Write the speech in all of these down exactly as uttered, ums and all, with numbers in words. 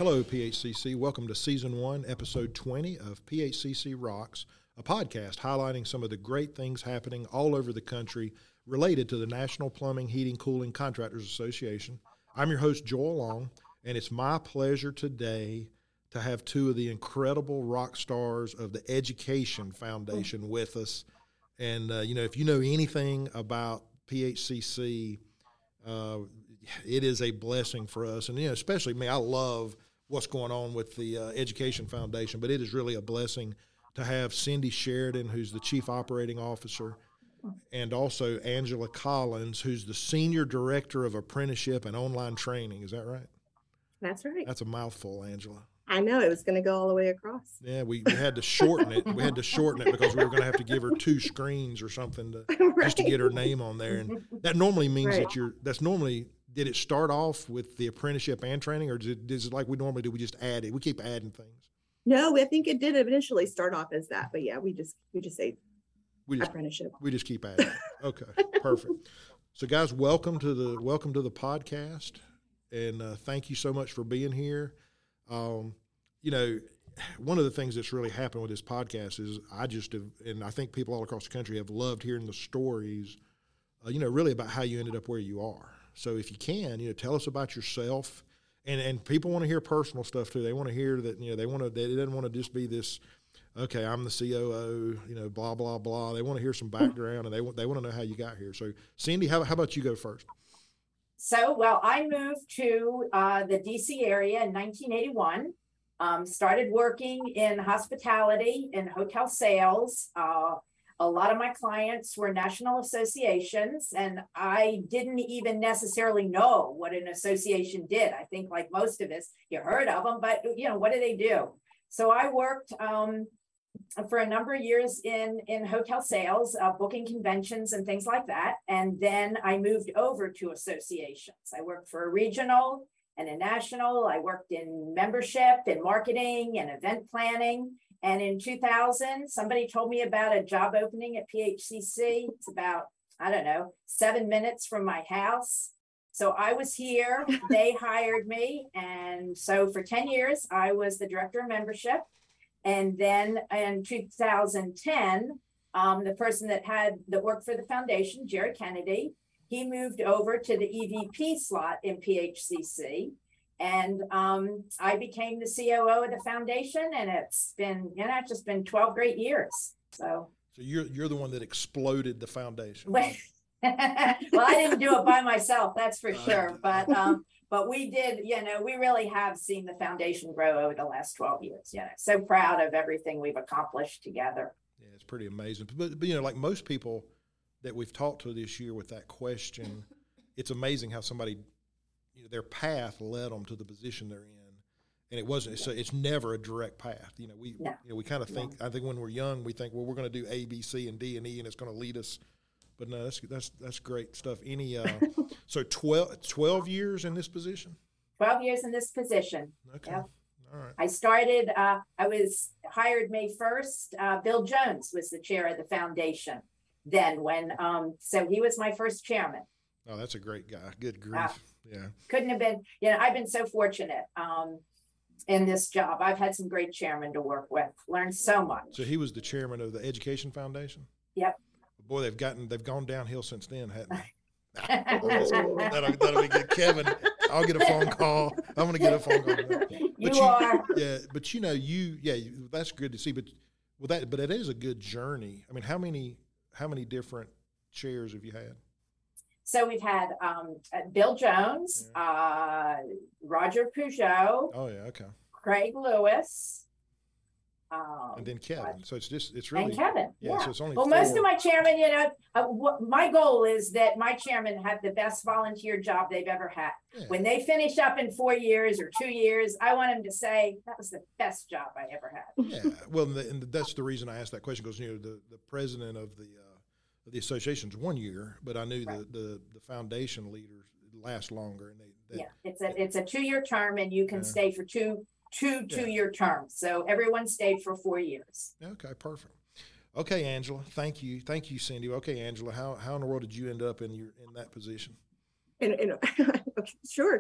Hello, P H C C. Welcome to Season one, Episode twenty of P H C C Rocks, a podcast highlighting some of the great things happening all over the country related to the National Plumbing, Heating, Cooling Contractors Association. I'm your host, Joel Long, and it's my pleasure today to have two of the incredible rock stars of the Education Foundation with us. And, uh, you know, if you know anything about P H C C, uh, it is a blessing for us. And, you know, especially me, I love what's going on with the uh, Education Foundation, but it is really a blessing to have Cindy Sheridan, who's the Chief Operating Officer, and also Angela Collins, who's the Senior Director of Apprenticeship and Online Training. Is that right? That's right. That's a mouthful, Angela. I know, it was going to go all the way across. Yeah, we, we had to shorten it. We had to shorten it because we were going to have to give her two screens or something to Right. just to get her name on there. And that normally means Right. that you're, that's normally, did it start off with the apprenticeship and training, or did it, is it like we normally do, we just add it? We keep adding things. No, I think it did initially start off as that, but yeah, we just we just say We just, apprenticeship. we just keep adding. Okay, perfect. So guys, welcome to the, welcome to the podcast. And uh, thank you so much for being here. Um, you know, one of the things that's really happened with this podcast is I just have, and I think people all across the country have loved hearing the stories, uh, you know, really about how you ended up where you are. So if you can, you know, tell us about yourself. And and people want to hear personal stuff too. They want to hear that, you know, they want to, they didn't want to just be this, okay, I'm the C O O, you know, blah, blah, blah. They want to hear some background, and they want, they want to know how you got here. So Cindy, how, how about you go first? So, well, I moved to uh, the D C area in nineteen eighty-one, um, started working in hospitality and hotel sales. Uh, a lot of my clients were national associations, and I didn't even necessarily know what an association did. I think like most of us, you heard of them, but you know, what do they do? So I worked um, for a number of years in, in hotel sales, uh, booking conventions and things like that. And then I moved over to associations. I worked for a regional and a national. I worked in membership and marketing and event planning. And in two thousand, somebody told me about a job opening at P H C C. It's about, I don't know, seven minutes from my house. So I was here, they hired me. And so for ten years, I was the director of membership. And then in two thousand ten, um, the person that had that worked for the foundation, Jerry Kennedy, he moved over to the E V P slot in P H C C. And um, I became the C O O of the foundation, and it's been, you know, it's just been twelve great years. So, So you're you're the one that exploded the foundation. well, I didn't do it by myself, that's for sure. But um, but we did, you know, we really have seen the foundation grow over the last twelve years. You know, so proud of everything we've accomplished together. Yeah, it's pretty amazing. But, but you know, like most people that we've talked to this year with that question, it's amazing how somebody, you know, their path led them to the position they're in, and it wasn't. So it's never a direct path. You know, we No. you know we kind of think. No. I think when we're young, we think, well, we're going to do A, B, C, and D and E, and it's going to lead us. But no, that's that's that's great stuff. Any uh, so twelve, twelve years in this position. twelve years in this position. Okay, Yep. all right. I started, uh, I was hired May first. Uh, Bill Jones was the chair of the foundation then when, um, so he was my first chairman. Oh, that's a great guy. Good grief. Uh, yeah. Couldn't have been, you know, I've been so fortunate um, in this job. I've had some great chairmen to work with, learned so much. So he was the chairman of the Education Foundation. Yep. Boy, they've gotten they've gone downhill since then, haven't they? that'll, that'll be good. Kevin, I'll get a phone call. I'm going to get a phone call. But You you, are. Yeah, but you know, you, yeah, you, that's good to see. But well, that, but it is a good journey. I mean, how many, how many different chairs have you had? So we've had um, uh, Bill Jones, uh, Roger Peugeot, Oh yeah, okay. Craig Lewis. Um, And then Kevin. So it's just, it's really, and Kevin, yeah, yeah. So it's only Well, four. most of my chairmen, you know, uh, what, my goal is that my chairmen have the best volunteer job they've ever had. Yeah. When they finish up in four years or two years, I want them to say, that was the best job I ever had. Yeah, well, and, the, and that's the reason I asked that question, because you know the, the president of the uh, of the association's one year, but I knew Right. the, the the foundation leaders last longer, and they, they Yeah, it's a, it's a two-year term, and you can Yeah. stay for two, two, Yeah. two-year terms. So everyone stayed for four years. Okay, perfect. Okay, Angela, thank you, thank you, Cindy. Okay, Angela, how how in the world did you end up in your in that position? And, and okay, sure.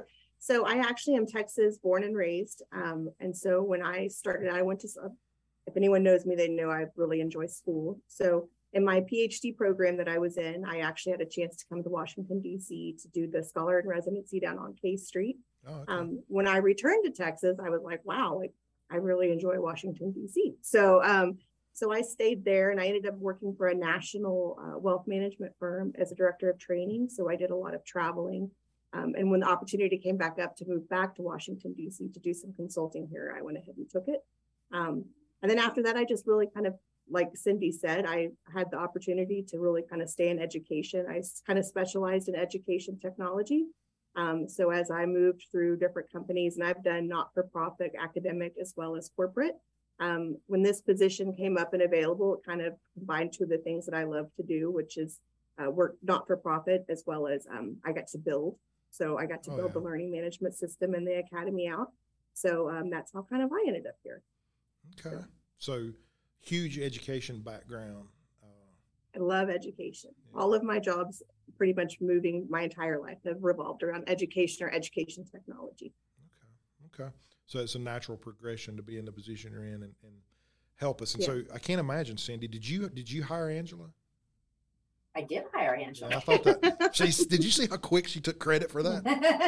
So I actually am Texas born and raised. Um, and so when I started, I went to, if anyone knows me, they know I really enjoy school. So in my PhD program that I was in, I actually had a chance to come to Washington, D C to do the scholar in residency down on K Street. Oh, okay. Um, when I returned to Texas, I was like, wow, like I really enjoy Washington, D C. So, um, so I stayed there and I ended up working for a national uh, wealth management firm as a director of training. So I did a lot of traveling. Um, and when the opportunity came back up to move back to Washington, D C to do some consulting here, I went ahead and took it. Um, and then after that, I just really kind of, like Cindy said, I had the opportunity to really kind of stay in education. I kind of specialized in education technology. Um, so as I moved through different companies, and I've done not-for-profit, academic, as well as corporate, um, when this position came up and available, it kind of combined two of the things that I love to do, which is uh, work not-for-profit, as well as um, I got to build. So I got to Oh, build yeah. the learning management system and the academy out. So um, that's how kind of I ended up here. Okay. So huge education background. Uh, I love education. Yeah. All of my jobs, pretty much moving my entire life, have revolved around education or education technology. Okay. Okay. So it's a natural progression to be in the position you're in and, and help us. And Yeah. so I can't imagine, Cindy, did you did you hire Angela? I did hire Angela. Yeah, I thought that. She, did you see how quick she took credit for that?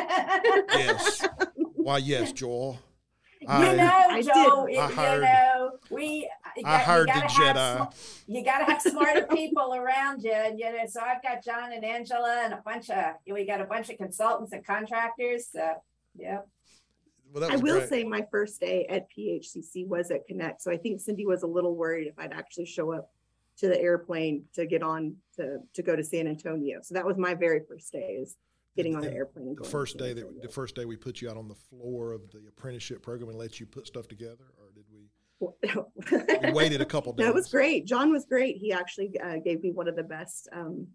Yes. Why, yes, Joel. You I, know, I Joe, did. it- I you hired- know, we. you I got- you hired the gotta have Jedi. sm- You gotta have smarter people around you, and you know, so I've got John and Angela and a bunch of, we got a bunch of consultants and contractors, so, yeah. Well, that I was will great. say my first day at P H C C was at Connect. So I think Cindy was a little worried if I'd actually show up to the airplane to get on to, to go to San Antonio. So that was my very first day, is getting on the And airplane. and The going to first San day that Antonio. the first day we put you out on the floor of the apprenticeship program and let you put stuff together, or did we? We waited a couple days. That was great. John was great. He actually uh, gave me one of the best um,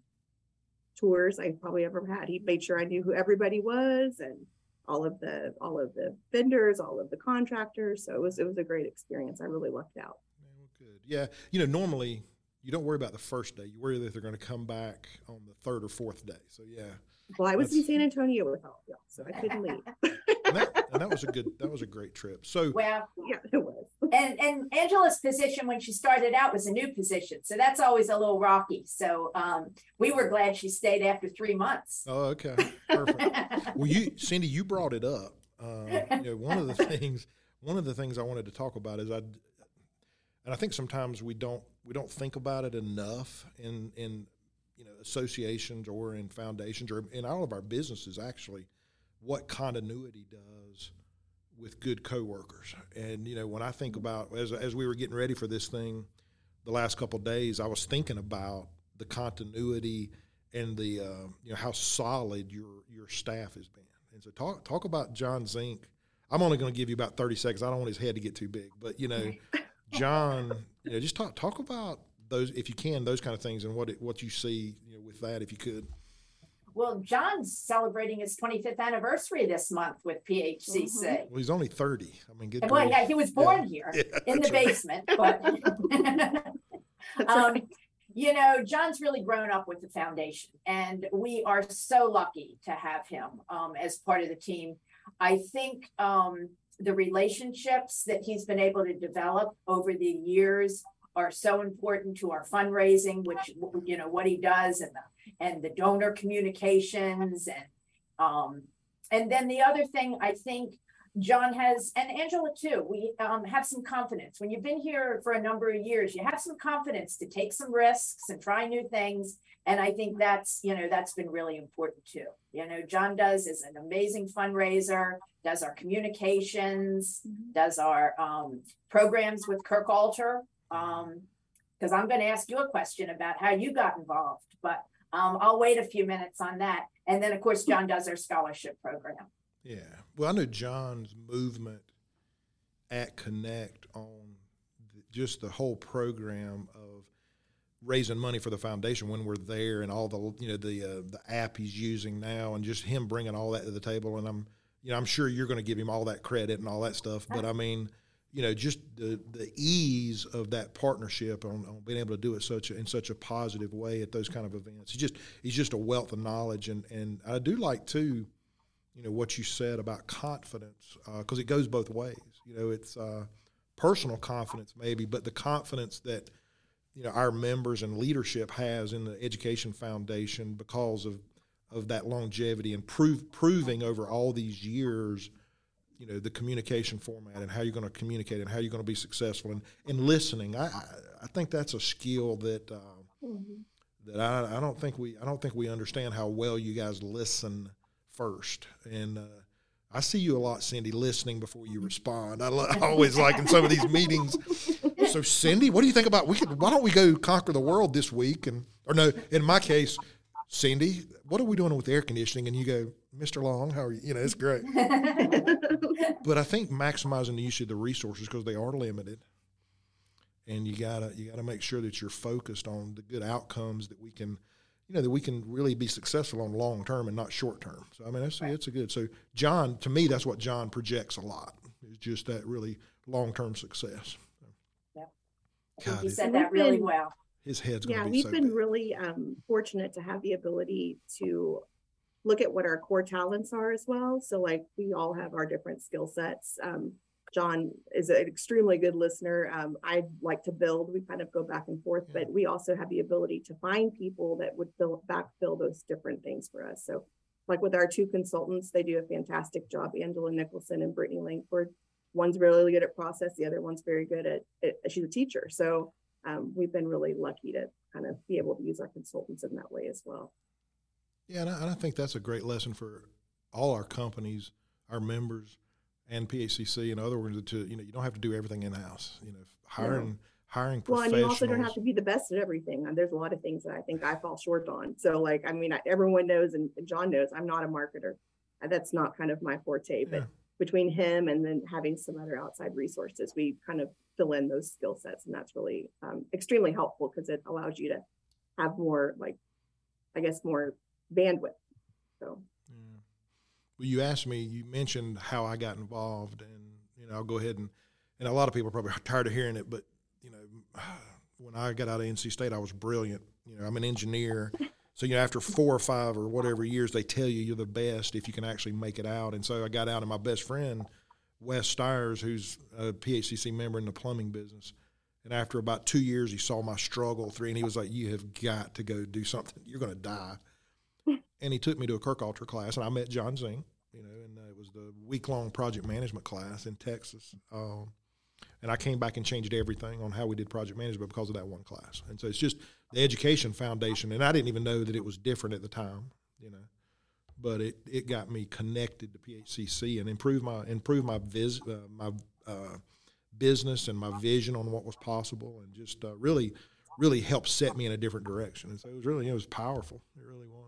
tours I probably ever had. He made sure I knew who everybody was and all of the all of the vendors, all of the contractors. So it was it was a great experience. I really lucked out. Yeah, well, good. Yeah, you know, normally you don't worry about the first day. You worry that they're going to come back on the third or fourth day. So yeah, Well, I was in That's- San Antonio with all of y'all, so I couldn't leave. and that, and that was a good that was a great trip. So Well, Yeah, it was. and, and Angela's position when she started out was a new position, so that's always a little rocky. So, um, we were glad she stayed after three months. oh, okay, perfect. Well, you, Cindy, you brought it up. Uh, you know, one of the things, one of the things I wanted to talk about is I, and I think sometimes we don't we don't think about it enough in in you know associations or in foundations or in all of our businesses actually, what continuity does with good coworkers. And you know, when I think about as as we were getting ready for this thing, the last couple of days, I was thinking about the continuity and the uh, you know how solid your your staff has been. And so talk talk about John Zink. I'm only going to give you about thirty seconds. I don't want his head to get too big, but you know, John, you know, just talk talk about those if you can, those kind of things, and what it, what you see, you know, with that, if you could. Well, John's celebrating his twenty-fifth anniversary this month with P H C C. Mhm. Well, he's only thirty. I mean, good. Well, grief. yeah, he was born here Yeah, in the that's right. basement, but That's um, right. you know, John's really grown up with the foundation, and we are so lucky to have him um, as part of the team. I think um, the relationships that he's been able to develop over the years are so important to our fundraising, which, you know, what he does, and the and the donor communications, and um, and then the other thing I think John has, and Angela too, we um, have some confidence. When you've been here for a number of years, you have some confidence to take some risks and try new things. And I think that's, you know, that's been really important too. You know, John does is an amazing fundraiser, does our communications, Mhm. does our um, programs with Kirk Alter. Um, because I'm going to ask you a question about how you got involved, but um, I'll wait a few minutes on that. And then, of course, John does our scholarship program. Yeah. Well, I know John's movement at Connect on the, just the whole program of raising money for the foundation when we're there, and all the you know the uh, the app he's using now, and just him bringing all that to the table. And I'm you know I'm sure you're going to give him all that credit and all that stuff, but I mean, you know, just the the ease of that partnership on, on being able to do it such a, in such a positive way at those kind of events. He's just he's just a wealth of knowledge, and and I do like too. you know, what you said about confidence, because uh, it goes both ways. You know, it's uh, personal confidence maybe, but the confidence that, you know, our members and leadership has in the Education Foundation because of, of that longevity and prove, proving over all these years, you know, the communication format and how you're going to communicate and how you're going to be successful and, and listening. I, I think that's a skill that uh, mm-hmm. that I, I don't think we I don't think we understand how well you guys listen first. And uh, I see you a lot, Cindy, listening before you respond. I, lo- I always like in some of these meetings. So, Cindy, what do you think about we could? Why don't we go conquer the world this week? And or no, in my case, Cindy, what are we doing with air conditioning? And you go, Mister Long, how are you? You know, it's great. But I think maximizing the use of the resources because they are limited, and you gotta you gotta make sure that you're focused on the good outcomes that we can, you know, that we can really be successful on long term and not short term. So I mean, that's right. It's a good. So John, to me, that's what John projects a lot. Is just that really long term success. Yeah, I think you said that really well. His head's going yeah, to be we've so been big. really um, fortunate to have the ability to look at what our core talents are as well. So like we all have our different skill sets. Um, John is an extremely good listener. Um, I like to build. We kind of go back and forth, yeah. But we also have the ability to find people that would fill, backfill those different things for us. So like with our two consultants, they do a fantastic job, Angela Nicholson and Brittany Langford. One's really good at process. The other one's very good at, at she's a teacher. So um, we've been really lucky to kind of be able to use our consultants in that way as well. Yeah, and I, and I think that's a great lesson for all our companies, our members, and P H C C and other ones. To you know, you don't have to do everything in house. You know, hiring no. hiring well, professionals. Well, and you also don't have to be the best at everything. And there's a lot of things that I think I fall short on. So, like, I mean, I, everyone knows, and John knows, I'm not a marketer. That's not kind of my forte. But yeah. Between him and then having some other outside resources, we kind of fill in those skill sets, and that's really um, extremely helpful because it allows you to have more, like, I guess, more bandwidth. So yeah. Well, you asked me, you mentioned how I got involved, and you know, I'll go ahead and and a lot of people are probably tired of hearing it, but you know, when I got out of N C State, I was brilliant. You know, I'm an engineer, so you know, after four or five or whatever years, they tell you you're the best if you can actually make it out. And so I got out, and my best friend, Wes Stiers, who's a P H C C member in the plumbing business, and after about two years, he saw my struggle through, and he was like, "You have got to go do something. You're going to die." And he took me to a Kirkhalter class, and I met John Zink, you know, and uh, it was the week-long project management class in Texas. Um, and I came back and changed everything on how we did project management because of that one class. And so it's just the Education Foundation, and I didn't even know that it was different at the time, you know, but it, it got me connected to P H C C and improved my improved my vis, uh, my uh, business and my vision on what was possible, and just uh, really really helped set me in a different direction. And so it was really it was powerful. It really was.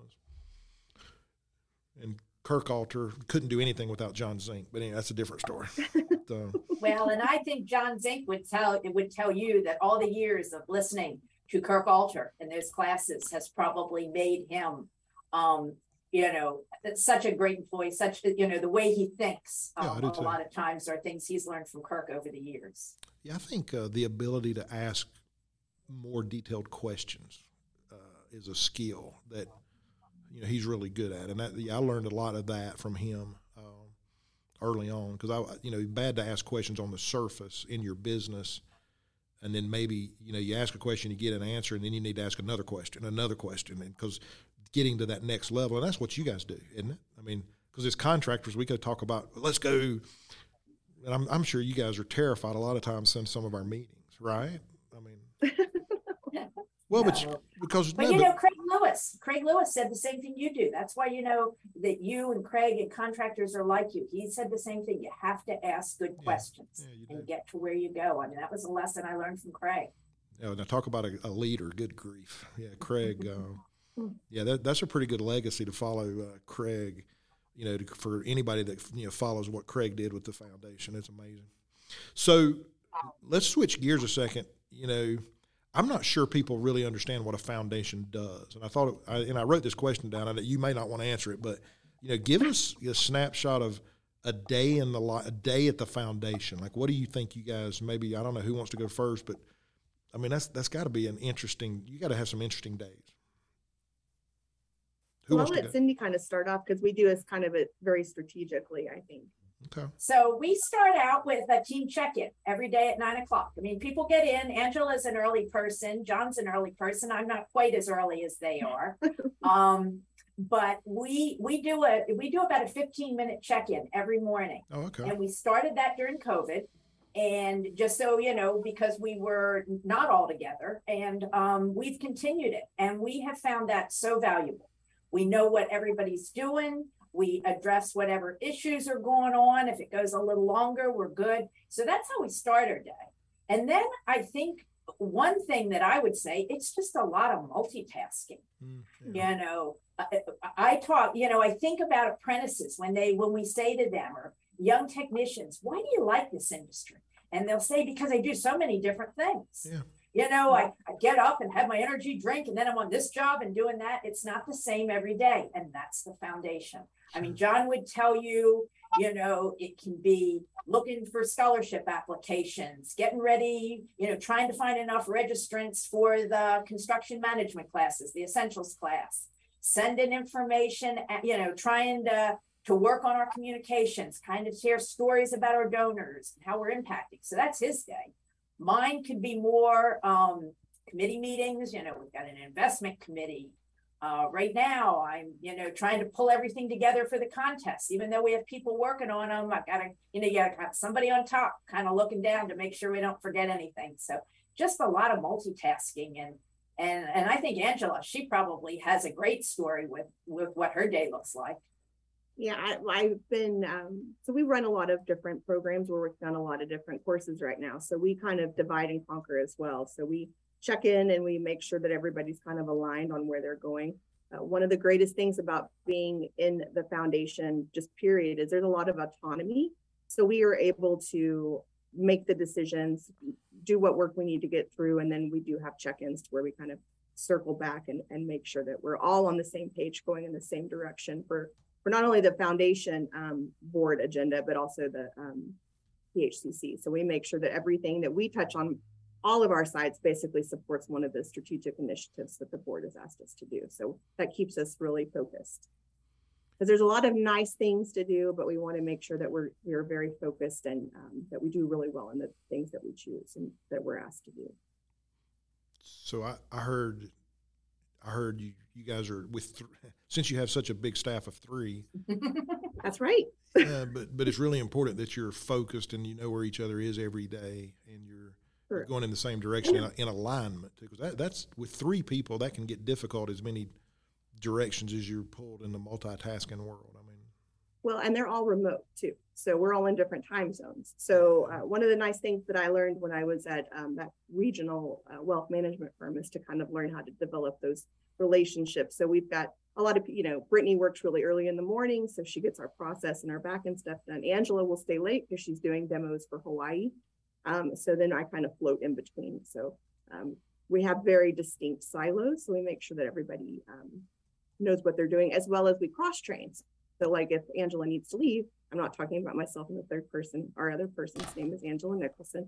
And Kirkhalter couldn't do anything without John Zink, but anyway, that's a different story. So. Well, and I think John Zink would tell it would tell you that all the years of listening to Kirkhalter and those classes has probably made him, um, you know, such a great employee. Such you know the way he thinks. Um, yeah, a too. lot of times are things he's learned from Kirk over the years. Yeah, I think uh, the ability to ask more detailed questions uh, is a skill that. You know, he's really good at it. And that, yeah, I learned a lot of that from him um, early on because, I, you know, bad to ask questions on the surface in your business and then maybe, you know, you ask a question, you get an answer, and then you need to ask another question, another question, because getting to that next level, and that's what you guys do, isn't it? I mean, because as contractors, we could talk about, let's go, and I'm, I'm sure you guys are terrified a lot of times in some of our meetings, right? I mean – Well, no. but you, because but no, you but, know, Craig Lewis. Craig Lewis said the same thing you do. That's why you know that you and Craig and contractors are like you. He said the same thing. You have to ask good yeah, questions yeah, and get to where you go. I mean, that was a lesson I learned from Craig. Yeah, now talk about a, a leader. Good grief. Yeah, Craig. uh, yeah, that, that's a pretty good legacy to follow, uh, Craig. You know, to, for anybody that you know follows what Craig did with the foundation, it's amazing. So let's switch gears a second. You know. I'm not sure people really understand what a foundation does, and I thought, it, I, and I wrote this question down. And you may not want to answer it, but you know, give us a snapshot of a day in the a day at the foundation. Like, what do you think, you guys? Maybe I don't know who wants to go first, but I mean, that's that's got to be an interesting. You got to have some interesting days. Who Well, I'll wants to let go? Cindy kind of start off because we do this kind of it very strategically, I think. Okay. So we start out with a team check-in every day at nine o'clock. I mean, people get in. Angela's an early person. John's an early person. I'm not quite as early as they are. um, but we we do a we do about a fifteen minute check-in every morning. Oh, okay. And we started that during COVID. And just so you know, because we were not all together, and um, we've continued it. And we have found that so valuable. We know what everybody's doing. We address whatever issues are going on. If it goes a little longer, we're good. So that's how we start our day. And then I think one thing that I would say, it's just a lot of multitasking. Mm, yeah. You know, I, I talk, you know, I think about apprentices when they, when we say to them, or young technicians, why do you like this industry? And they'll say, because I do so many different things. Yeah. You know, I, I get up and have my energy drink, and then I'm on this job and doing that. It's not the same every day. And that's the foundation. I mean, John would tell you, you know, it can be looking for scholarship applications, getting ready, you know, trying to find enough registrants for the construction management classes, the essentials class, sending information, you know, trying to, to work on our communications, kind of share stories about our donors, how we're impacting. So that's his day. Mine could be more um, committee meetings. You know, we've got an investment committee. Uh, right now, I'm, you know, trying to pull everything together for the contest. Even though we have people working on them, I've got to, you know, you got to have somebody on top kind of looking down to make sure we don't forget anything. So just a lot of multitasking. And and and I think Angela, she probably has a great story with, with what her day looks like. Yeah, I, I've been, um, so we run a lot of different programs. We're working on a lot of different courses right now. So we kind of divide and conquer as well. So we check in and we make sure that everybody's kind of aligned on where they're going. Uh, one of the greatest things about being in the foundation, just period, is there's a lot of autonomy. So we are able to make the decisions, do what work we need to get through. And then we do have check-ins where we kind of circle back and, and make sure that we're all on the same page, going in the same direction for for not only the foundation um, board agenda, but also the um, P H C C. So we make sure that everything that we touch on all of our sides basically supports one of the strategic initiatives that the board has asked us to do. So that keeps us really focused. Because there's a lot of nice things to do, but we want to make sure that we're we're very focused and um, that we do really well in the things that we choose and that we're asked to do. So I, I heard I heard you, you guys are with, th- since you have such a big staff of three. That's right. uh, but but it's really important that you're focused and you know where each other is every day and you're, sure. you're going in the same direction in, in alignment. Because that, that's, with three people, that can get difficult as many directions as you're pulled in the multitasking world. I mean, well, and they're all remote too. So we're all in different time zones. So uh, one of the nice things that I learned when I was at um, that regional uh, wealth management firm is to kind of learn how to develop those relationships. So we've got a lot of, you know, Brittany works really early in the morning, so she gets our process and our back end stuff done. Angela will stay late because she's doing demos for Hawaii. Um, so then I kind of float in between. So um, we have very distinct silos. So we make sure that everybody um, knows what they're doing, as well as we cross train. So like if Angela needs to leave, I'm not talking about myself in the third person. Our other person's name is Angela Nicholson.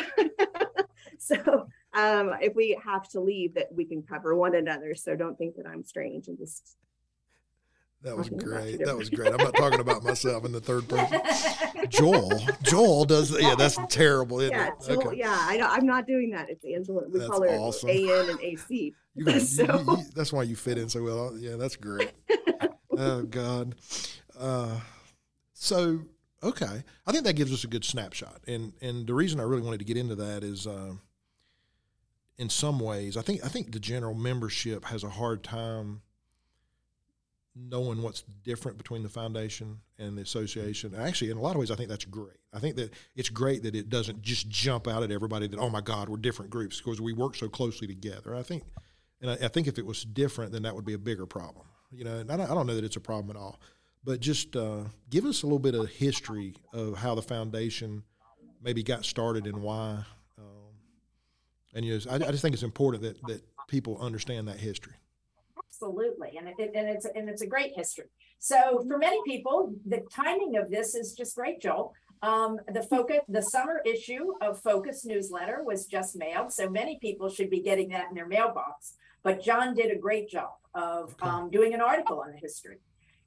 So um, if we have to leave, that we can cover one another. So don't think that I'm strange and just. That was great. That was great. I'm not talking about myself in the third person. Joel, Joel does. Yeah, that's terrible. Isn't yeah, it? Joel, Okay. yeah. I, I'm not doing that. It's Angela. We That's call her awesome. A N and A C. You got, so. you, you, that's why you fit in so well. Yeah, that's great. Oh God. Uh, so okay, I think that gives us a good snapshot, and and the reason I really wanted to get into that is, uh, in some ways, I think I think the general membership has a hard time knowing what's different between the foundation and the association. Actually, in a lot of ways, I think that's great. I think that it's great that it doesn't just jump out at everybody that, oh my God, we're different groups, because we work so closely together. I think, and I, I think if it was different, then that would be a bigger problem. You know, and I don't, I don't know that it's a problem at all. But just uh, give us a little bit of history of how the foundation maybe got started and why. Um, and you know, I, I just think it's important that that people understand that history. Absolutely, and it, and it's and it's a great history. So for many people, the timing of this is just great, Joel. Um, the focus, the summer issue of Focus newsletter was just mailed, so many people should be getting that in their mailbox. but John did a great job of Okay. um, doing an article on the history.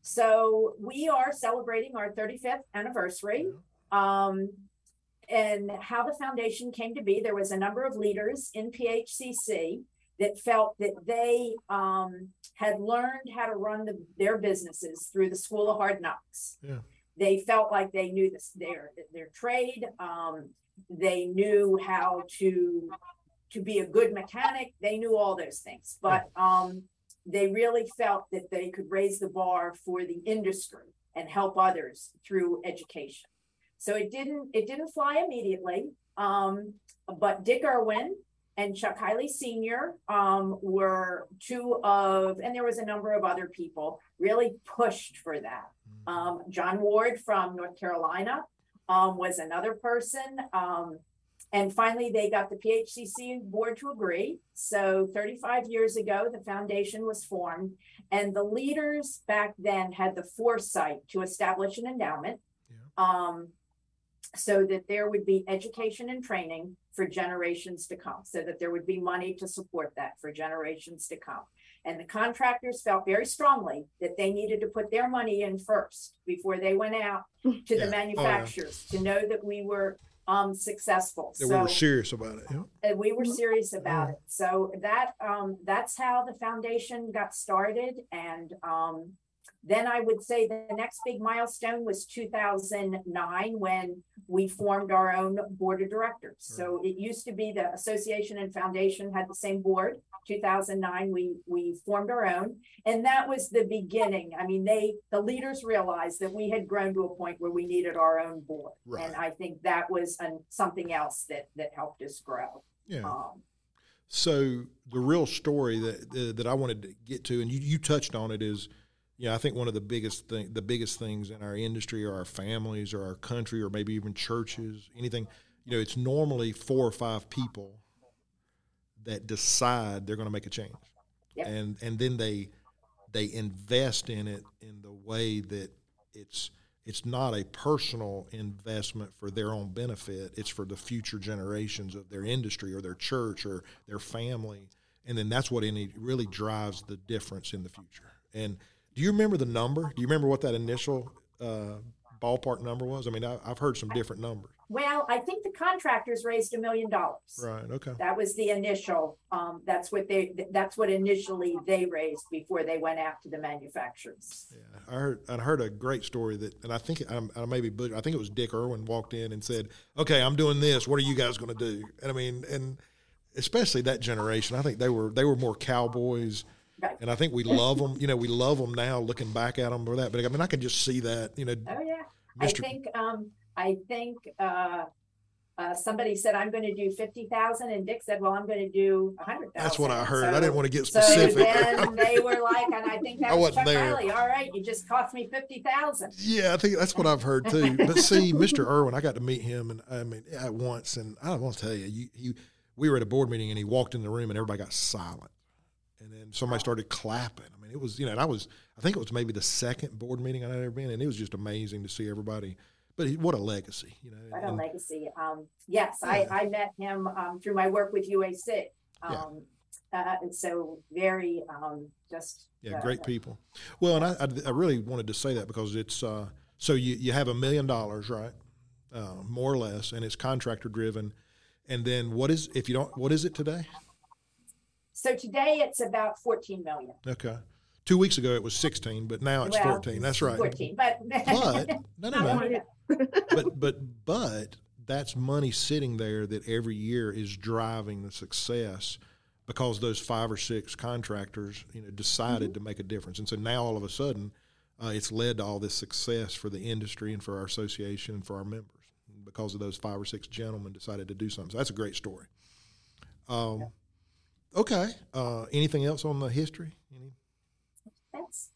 So we are celebrating our thirty-fifth anniversary. Um, and how the foundation came to be, there was a number of leaders in P H C C that felt that they um, had learned how to run the, their businesses through the School of Hard Knocks. Yeah. They felt like they knew this, their their trade. Um, they knew how to to be a good mechanic. They knew all those things, but um, they really felt that they could raise the bar for the industry and help others through education. So it didn't it didn't fly immediately, um, but Dick Irwin and Chuck Hiley Senior um, were two of, and there was a number of other people really pushed for that. Um, John Ward from North Carolina um, was another person. Um, and finally, they got the P H C C board to agree. So thirty-five years ago, the foundation was formed, and the leaders back then had the foresight to establish an endowment. Yeah. Um, so that there would be education and training for generations to come, so that there would be money to support that for generations to come. And the contractors felt very strongly that they needed to put their money in first before they went out to Yeah. the manufacturers oh, yeah. to know that we were um, successful. That so, we were serious about it. Yeah. And we were serious about yeah. it. So that um, that's how the foundation got started. And um, then I would say the next big milestone was two thousand nine when we formed our own board of directors. Right. So it used to be the association and foundation had the same board. two thousand nine, we we formed our own, and that was the beginning. I mean, they the leaders realized that we had grown to a point where we needed our own board, right. and I think that was an, something else that that helped us grow. Yeah. Um, so the real story that uh, that I wanted to get to, and you, you touched on it, is, yeah, I think one of the biggest thing, the biggest things in our industry, or our families, or our country, or maybe even churches, anything. You know, it's normally four or five people that decide they're going to make a change, yep. and and then they they invest in it in the way that it's it's not a personal investment for their own benefit. It's for the future generations of their industry or their church or their family, and then that's what any really drives the difference in the future. And do you remember the number? Do you remember what that initial uh, ballpark number was? I mean, I, I've heard some different numbers. Well, I think the contractors raised a million dollars. Right. Okay. That was the initial. Um, that's what they. That's what initially they raised before they went out to the manufacturers. Yeah, I heard. I heard a great story that, and I think I'm, I maybe, I think it was Dick Irwin walked in and said, "Okay, I'm doing this. What are you guys going to do?" And I mean, and especially that generation, I think they were they were more cowboys. Right. And I think we love them. You know, we love them now, looking back at them for that. But I mean, I can just see that. You know. Oh yeah. Mister I think. Um, I think uh, uh, somebody said, I'm going to do fifty thousand, and Dick said, well, I'm going to do one hundred thousand. That's what I heard. So, I didn't want to get specific. So then they were like, and I think that I was Chuck there. Hiley. All right, you just cost me fifty thousand. Yeah, I think that's what I've heard too. But see, Mister Irwin, I got to meet him, and I mean, at once, and I want to tell you, you, he, we were at a board meeting, and he walked in the room, and everybody got silent. And then somebody started clapping. I mean, it was, you know, and I was, I think it was maybe the second board meeting I'd ever been, and it was just amazing to see everybody. But what a legacy, you know. What a and, legacy. Um, yes, yeah. I, I met him um, through my work with U A C. Um, yeah. uh, and so very um, just. Yeah, uh, great people. Well, and I, I, I really wanted to say that because it's, uh, so you, you have a million dollars, right, uh, more or less, and it's contractor driven. And then what is, if you don't, what is it today? So today it's about fourteen million. Okay. Two weeks ago it was sixteen, but now it's well, fourteen. That's right. fourteen, but but no, no, no. no. but but but that's money sitting there that every year is driving the success because those five or six contractors, you know, decided mm-hmm. to make a difference, and so now all of a sudden, uh, it's led to all this success for the industry and for our association and for our members because of those five or six gentlemen decided to do something. So that's a great story. Um, yeah. Okay. Uh, anything else on the history? Any? That's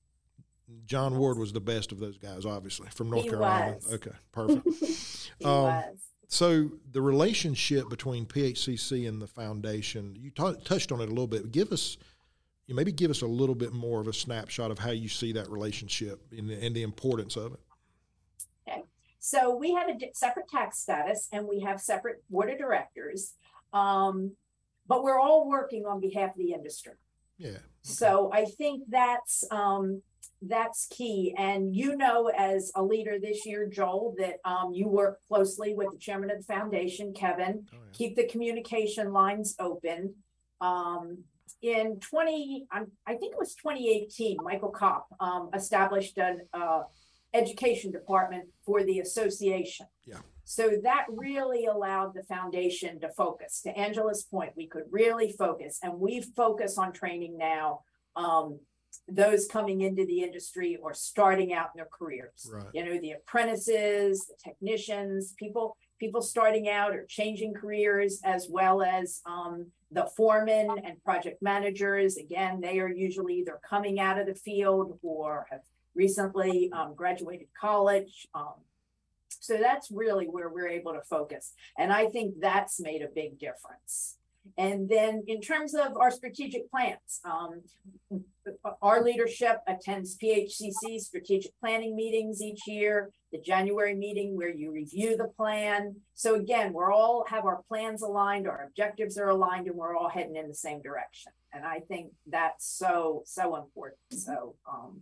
John Ward was the best of those guys, obviously, from North he Carolina. Was. Okay, perfect. he um, was. So the relationship between P H C C and the foundation, you t- touched on it a little bit. Give us, you maybe give us a little bit more of a snapshot of how you see that relationship and the, and the importance of it. Okay. So we have a separate tax status and we have separate board of directors. Um, but we're all working on behalf of the industry. Yeah. Okay. So I think that's um, that's key. And you know, as a leader this year, Joel, that um, you work closely with the chairman of the foundation, Kevin, oh, yeah. keep the communication lines open. Um, in twenty, um, I think it was twenty eighteen, Michael Kopp um, established an uh, education department for the association. Yeah. So that really allowed the foundation to focus. To Angela's point, we could really focus, and we focus on training now um, those coming into the industry or starting out in their careers. Right. You know, the apprentices, the technicians, people people starting out or changing careers, as well as um, the foremen and project managers. Again, they are usually either coming out of the field or have recently um, graduated college. Um, So that's really where we're able to focus. And I think that's made a big difference. And then in terms of our strategic plans, um, our leadership attends P H C C strategic planning meetings each year, the January meeting where you review the plan. So again, we're all have our plans aligned, our objectives are aligned, and we're all heading in the same direction. And I think that's so, so important. So, um,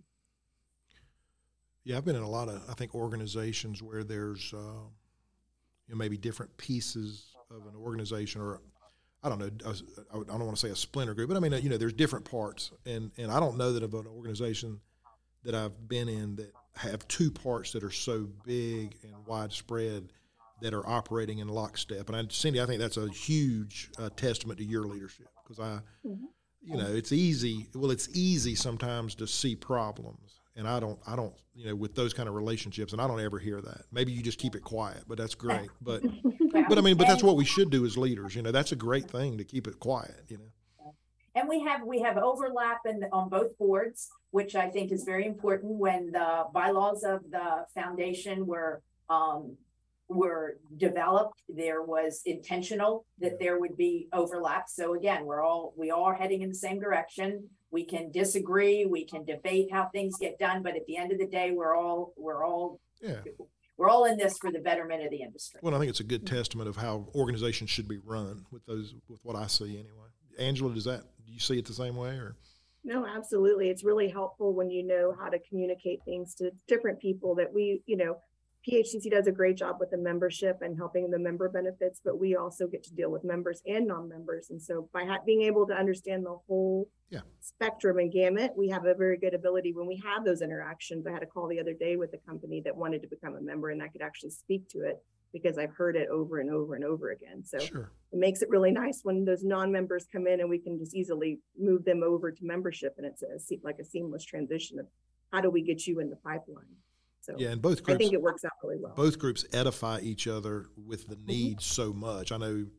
yeah, I've been in a lot of, I think, organizations where there's, uh, you know, maybe different pieces of an organization, or I don't know, a, I don't want to say a splinter group, but I mean, you know, there's different parts, and and I don't know that of an organization that I've been in that have two parts that are so big and widespread that are operating in lockstep. And I, Cindy, I think that's a huge uh, testament to your leadership, because I, mm-hmm. you know, it's easy. Well, it's easy sometimes to see problems. And I don't, I don't, you know, with those kind of relationships, and I don't ever hear that. Maybe you just keep it quiet, but that's great. But, but I mean, but that's what we should do as leaders. You know, that's a great thing to keep it quiet. You know. And we have we have overlap in the, on both boards, which I think is very important. When the bylaws of the foundation were um, were developed, there was intentional that there would be overlap. So again, we're all we are heading in the same direction. We can disagree, we can debate how things get done, but at the end of the day, we're all we're all yeah. we're all in this for the betterment of the industry. Well, I think it's a good testament of how organizations should be run with those with what I see anyway. Angela, does that do you see it the same way, or? No, absolutely. It's really helpful when you know how to communicate things to different people that we, you know, P H C C does a great job with the membership and helping the member benefits, but we also get to deal with members and non-members. And so by ha- being able to understand the whole yeah. spectrum and gamut, we have a very good ability when we have those interactions. I had a call the other day with a company that wanted to become a member, and I could actually speak to it because I've heard it over and over and over again. So sure. It makes it really nice when those non-members come in and we can just easily move them over to membership. And it's a, like a seamless transition of how do we get you in the pipeline? So yeah, and both groups, I think it works out really well. Both groups edify each other with the needs mm-hmm. so much. I know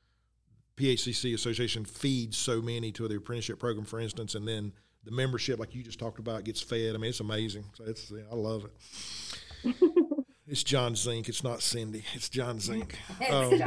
P H C C Association feeds so many to the apprenticeship program, for instance, and then the membership, like you just talked about, gets fed. I mean, it's amazing. So it's, I love it. It's John Zink. It's not Cindy. It's John Zink. Um,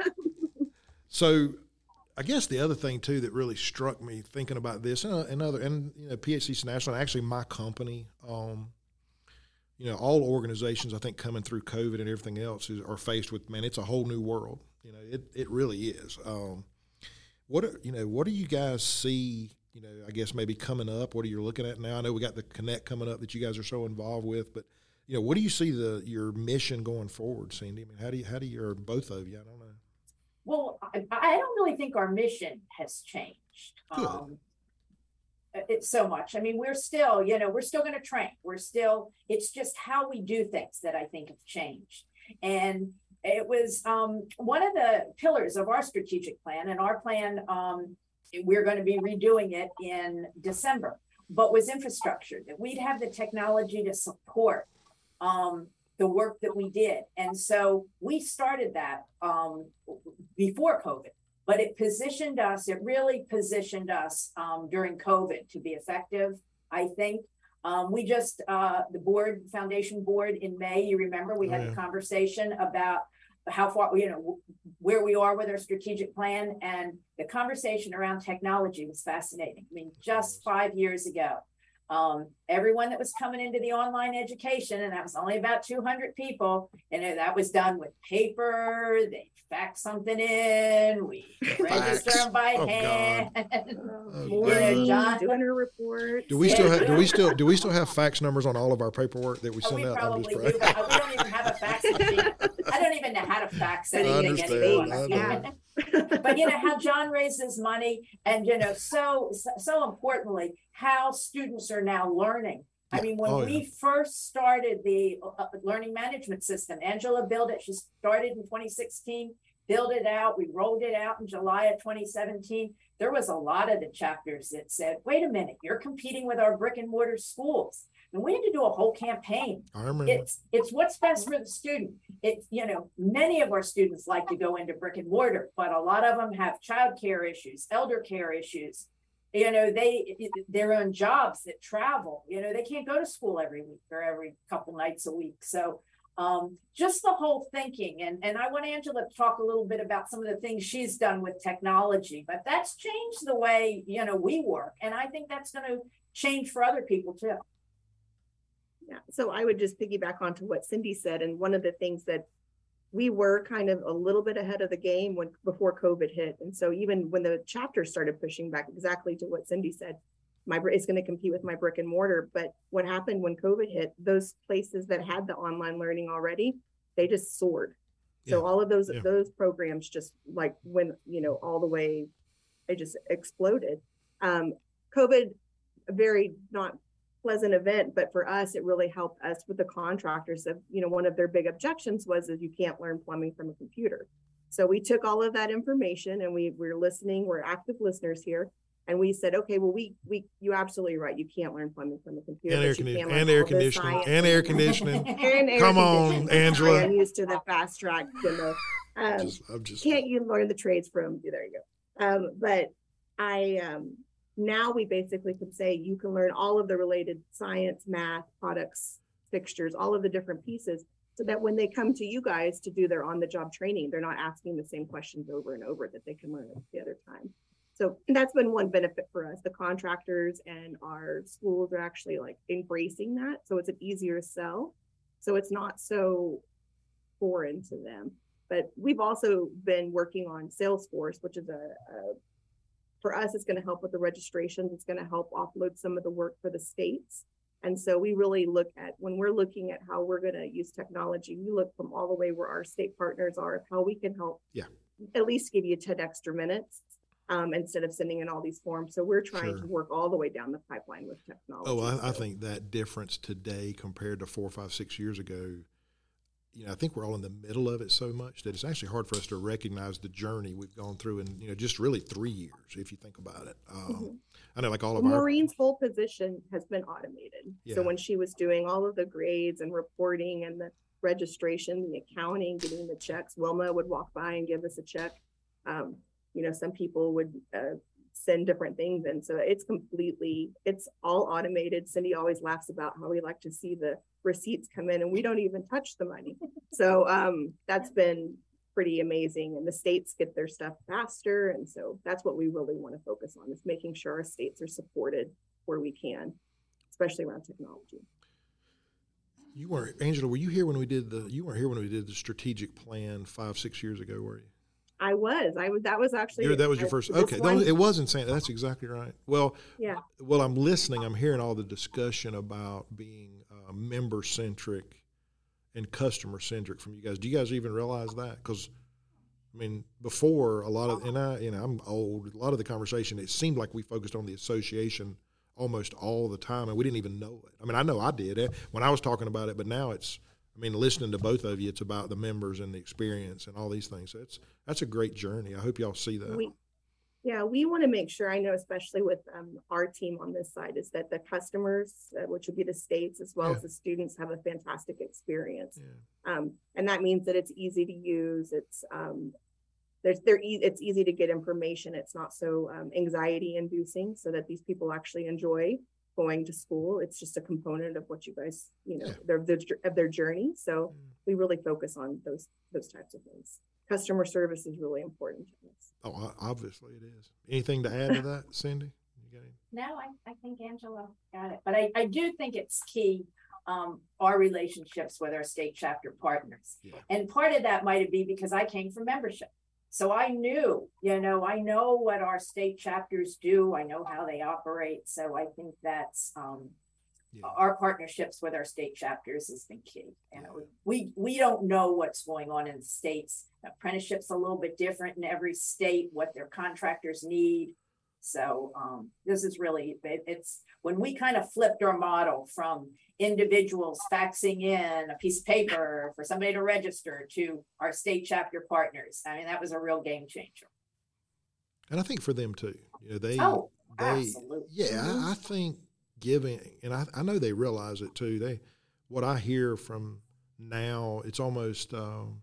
so I guess the other thing, too, that really struck me thinking about this, and, uh, and other, and you know, P H C C National, and actually my company, um, you know, all organizations, I think, coming through COVID and everything else is, are faced with, man, it's a whole new world. You know, it, it really is. Um, what, are, you know, what do you guys see, you know, I guess maybe coming up? What are you looking at now? I know we got the Connect coming up that you guys are so involved with, but, you know, what do you see the your mission going forward, Cindy? I mean, how do you, how do you, or both of you, I don't know. Well, I, I don't really think our mission has changed. Good. Um, It's so much. I mean, we're still, you know, we're still going to train. We're still, it's just how we do things that I think have changed. And it was um, one of the pillars of our strategic plan, and our plan, um, we're going to be redoing it in December, but was infrastructure, that we'd have the technology to support um, the work that we did. And so we started that um, before COVID. But it positioned us, it really positioned us um, during COVID to be effective, I think. Um, we just, uh, the board, foundation board in May, you remember, we had oh, yeah. a conversation about how far, you know, where we are with our strategic plan. And the conversation around technology was fascinating. I mean, just five years ago, Um, everyone that was coming into the online education, and that was only about two hundred people, and that was done with paper. They fax something in, we register them by Oh, hand. Oh, Morning, John- doing her report. Do we Yeah. still have, do we still, do we still have fax numbers on all of our paperwork that we Oh, send we out? I'm probably just do, trying- but we don't even have a fax machine. I don't even know how to fax I anything understand, anymore. I know. But you know how John raises money, and you know so so, so importantly how students are now learning. I Yeah. mean, when Oh, we yeah. first started the uh, learning management system, Angela built it. She started in twenty sixteen, built it out. We rolled it out in July of twenty seventeen. There was a lot of the chapters that said, "Wait a minute, you're competing with our brick and mortar schools," and we had to do a whole campaign. I remember. It's it's what's best for the student. It's, you know, many of our students like to go into brick and mortar, but a lot of them have childcare issues, elder care issues. You know, they they're on jobs that travel. You know, they can't go to school every week or every couple nights a week. So um, just the whole thinking. And, and I want Angela to talk a little bit about some of the things she's done with technology, but that's changed the way, you know, we work. And I think that's going to change for other people too. Yeah, so I would just piggyback onto what Cindy said. And one of the things that we were kind of a little bit ahead of the game when before COVID hit. And so even when the chapter started pushing back exactly to what Cindy said, my it's going to compete with my brick and mortar. But what happened when COVID hit, those places that had the online learning already, they just soared. So Yeah. all of those Yeah. those programs just like went, you know, all the way, they just exploded. Um, COVID, a very not pleasant event, but for us, it really helped us with the contractors. Of, you know, one of their big objections was that you can't learn plumbing from a computer. So we took all of that information and we we're listening, we're active listeners here. And we said, okay, well, we, we, you absolutely right. You can't learn plumbing from a computer. And air but you can conditioning, learn and air all this conditioning, science and air conditioning. and air Come on, conditioning. Angela. I'm used to the fast track demo. Um, Just- I'm just. can't you learn the trades from, there you go. Um, but I, um, now we basically can say you can learn all of the related science, math, products, fixtures, all of the different pieces, so that when they come to you guys to do their on-the-job training, they're not asking the same questions over and over, that they can learn it the other time. So that's been one benefit for us. The contractors and our schools are actually like embracing that. So it's an easier sell. So it's not so foreign to them. But we've also been working on Salesforce, which is a, a for us, it's going to help with the registrations. It's going to help offload some of the work for the states. And so we really look at, when we're looking at how we're going to use technology, we look from all the way where our state partners are, how we can help Yeah. at least give you ten extra minutes um, instead of sending in all these forms. So we're trying Sure. to work all the way down the pipeline with technology. Oh, I, I So- think that difference today compared to four, five, six years ago, you know, I think we're all in the middle of it so much that it's actually hard for us to recognize the journey we've gone through in, you know, just really three years, if you think about it. Um, Mhm. I know like all of Well, our, Maureen's whole position has been automated. So Yeah. when she was doing all of the grades and reporting and the registration, the accounting, getting the checks, Wilma would walk by and give us a check. Um, you know, some people would uh, send different things. And so it's completely, it's all automated. Cindy always laughs about how we like to see the receipts come in and we don't even touch the money. So um, that's been pretty amazing. And the states get their stuff faster. And so that's what we really want to focus on, is making sure our states are supported where we can, especially around technology. you weren't, Angela, were you here when we did the, you weren't here when we did the strategic plan five, six years ago, were you? I was, I was, that was actually. You're- that was your I- first, this okay. one- That, it was insane. That's exactly right. Well, Yeah. well, I'm listening. I'm hearing all the discussion about being uh, member centric and customer centric from you guys. Do you guys even realize that? Because I mean, before a lot of, and I, you know, I'm old. A lot of the conversation, it seemed like we focused on the association almost all the time, and we didn't even know it. I mean, I know I did it when I was talking about it, but now it's, I mean, listening to both of you, it's about the members and the experience and all these things. So it's that's a great journey. I hope y'all see that. We, yeah, we want to make sure, I know, especially with um, our team on this side, is that the customers, uh, which would be the states as well Yeah. as the students, have a fantastic experience. Yeah. Um, and that means that it's easy to use. It's um, there's there e- it's easy to get information. It's not so um, anxiety inducing, so that these people actually enjoy going to school. It's just a component of what you guys, you know, Yeah. their, their of their journey. So Mm. we really focus on those those types of things. Customer service is really important to us. Oh, o- obviously it is. Anything to add to that, Cindy? You got any? no, I, I think Angela got it. But I, I do think it's key, um, our relationships with our state chapter partners. Yeah. And part of that might be because I came from membership. So I knew, you know, I know what our state chapters do. I know how they operate. So I think that's, um, yeah. our partnerships with our state chapters has been key. You know, we, we don't know what's going on in the states. Apprenticeship's a little bit different in every state, what their contractors need. So um, this is really, it, it's when we kind of flipped our model from individuals faxing in a piece of paper for somebody to register to our state chapter partners. I mean, that was a real game changer. And I think for them too, you know, they, oh, they, absolutely. yeah, Mm-hmm. I, I think giving, and I, I know they realize it too. They, what I hear from now, it's almost um,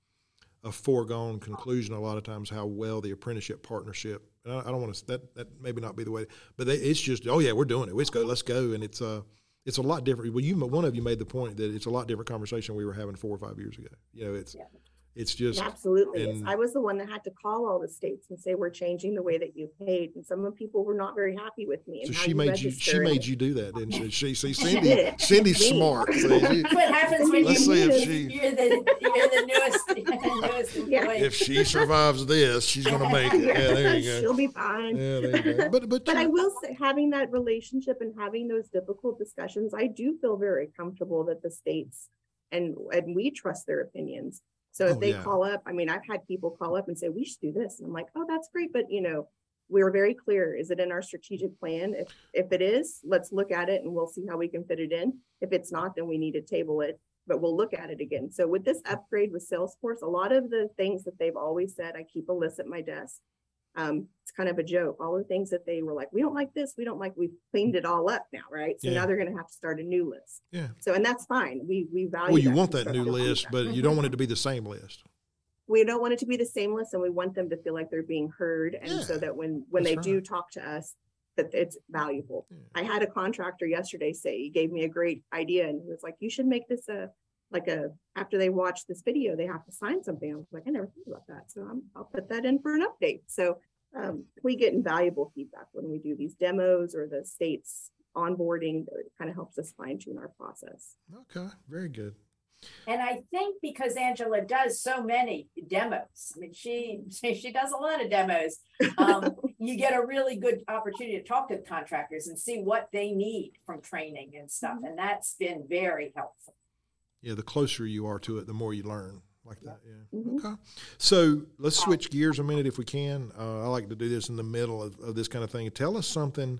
a foregone conclusion a lot of times how well the apprenticeship partnership. And I, I don't want to that that maybe not be the way, but they, it's just oh yeah, we're doing it. Let's go, let's go, and it's uh it's a lot different. Well, you one of you made the point that it's a lot different conversation we were having four or five years ago. You know, it's. Yeah. It's just it absolutely and, is. I was the one that had to call all the states and say we're changing the way that you paid, and some of the people were not very happy with me. So and she how made you you she made you do that, didn't she? She see Cindy Cindy's smart. So she, what happens when let's you see if she, you're the you're the newest newest employee. Yeah. If she survives this, she's going to make it. Yeah, there you go. She'll be fine. Yeah, there you go. But but But I will say, having that relationship and having those difficult discussions, I do feel very comfortable that the states and and we trust their opinions. So if oh, they yeah. call up, I mean, I've had people call up and say, we should do this. And I'm like, oh, that's great. But, you know, we're very clear. Is it in our strategic plan? If if it is, let's look at it and we'll see how we can fit it in. If it's not, then we need to table it, but we'll look at it again. So with this upgrade with Salesforce, a lot of the things that they've always said, I keep a list at my desk. Um, it's kind of a joke. All the things that they were like, we don't like this, we don't like, we've cleaned it all up now, right? So yeah. now they're going to have to start a new list. Yeah. So, and that's fine. We we value. Well, you that want that new list, feedback. but you don't want it to be the same list. We don't want it to be the same list, and we want them to feel like they're being heard, and yeah, so that when when they right. do talk to us, that it's valuable. Yeah. I had a contractor yesterday say, he gave me a great idea, and he was like, you should make this a like a after they watch this video, they have to sign something. I was like, I never thought about that, so I'm, I'll put that in for an update. So um, we get invaluable feedback when we do these demos or the states onboarding. It kind of helps us fine tune our process. Okay, very good. And I think because Angela does so many demos, I mean, she she does a lot of demos, um, you get a really good opportunity to talk to the contractors and see what they need from training and stuff. And that's been very helpful. Yeah, the closer you are to it, the more you learn like that. Yeah. Mm-hmm. Okay. So let's switch gears a minute if we can. Uh, I like to do this in the middle of, of this kind of thing. Tell us something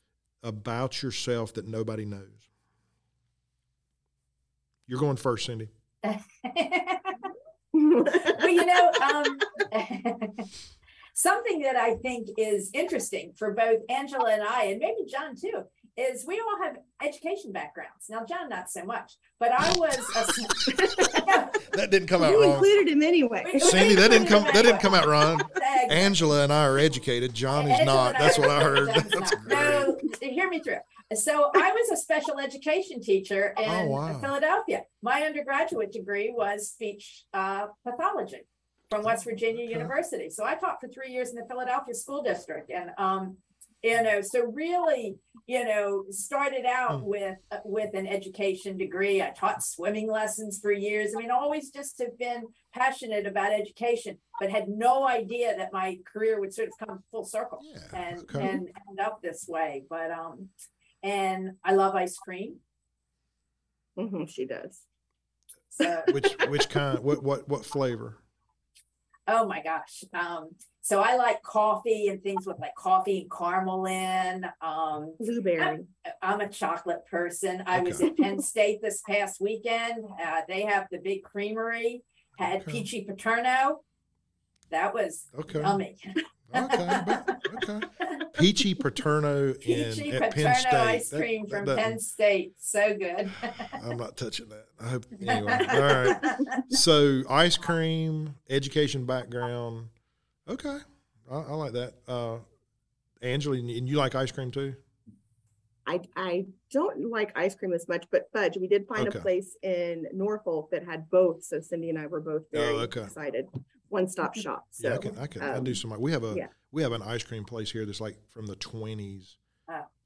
about yourself that nobody knows. You're going first, Cindy. Well, you know, um, something that I think is interesting for both Angela and I, and maybe John too, is we all have education backgrounds. Now, John, not so much, but I was a, yeah. That didn't come out You wrong. included him anyway. We- Cindy, that didn't come. That anyway. didn't come out wrong. Exactly. Angela and I are educated. John is Angela not. and I That's are what I heard. educated, That's John's great. not. No, hear me through. So I was a special education teacher in Oh, wow. Philadelphia. My undergraduate degree was speech uh, pathology from West Virginia Okay. University. So I taught for three years in the Philadelphia School District. And, um, you know, so really, you know, started out Hmm. with, uh, with an education degree. I taught swimming lessons for years. I mean, always just have been passionate about education, but had no idea that my career would sort of come full circle Yeah, and, okay. and end up this way. But, um, and I love ice cream. Mm-hmm, she does. So, Which which kind? What what what flavor? oh my gosh. Um, so I like coffee and things with like coffee and caramel in. Um, Blueberry. I'm a chocolate person. I was Okay. at Penn State this past weekend. Uh, they have the big creamery, had Okay. peachy paterno. That was Okay. yummy. Okay. but- okay. Peachy Paterno in Peachy at Penn paterno State. ice That- cream that from doesn't- Penn State. So good. I'm not touching that. I hope anyway. All right. So ice cream, education background. Okay. I, I like that. Uh, Angela, and you like ice cream too? I I don't like ice cream as much, but fudge. We did find Okay. a place in Norfolk that had both, so Cindy and I were both very Oh, okay. excited. One stop shop. So Yeah, I can. I can. I do um, some. We have a yeah. we have an ice cream place here that's like from the twenties, Oh.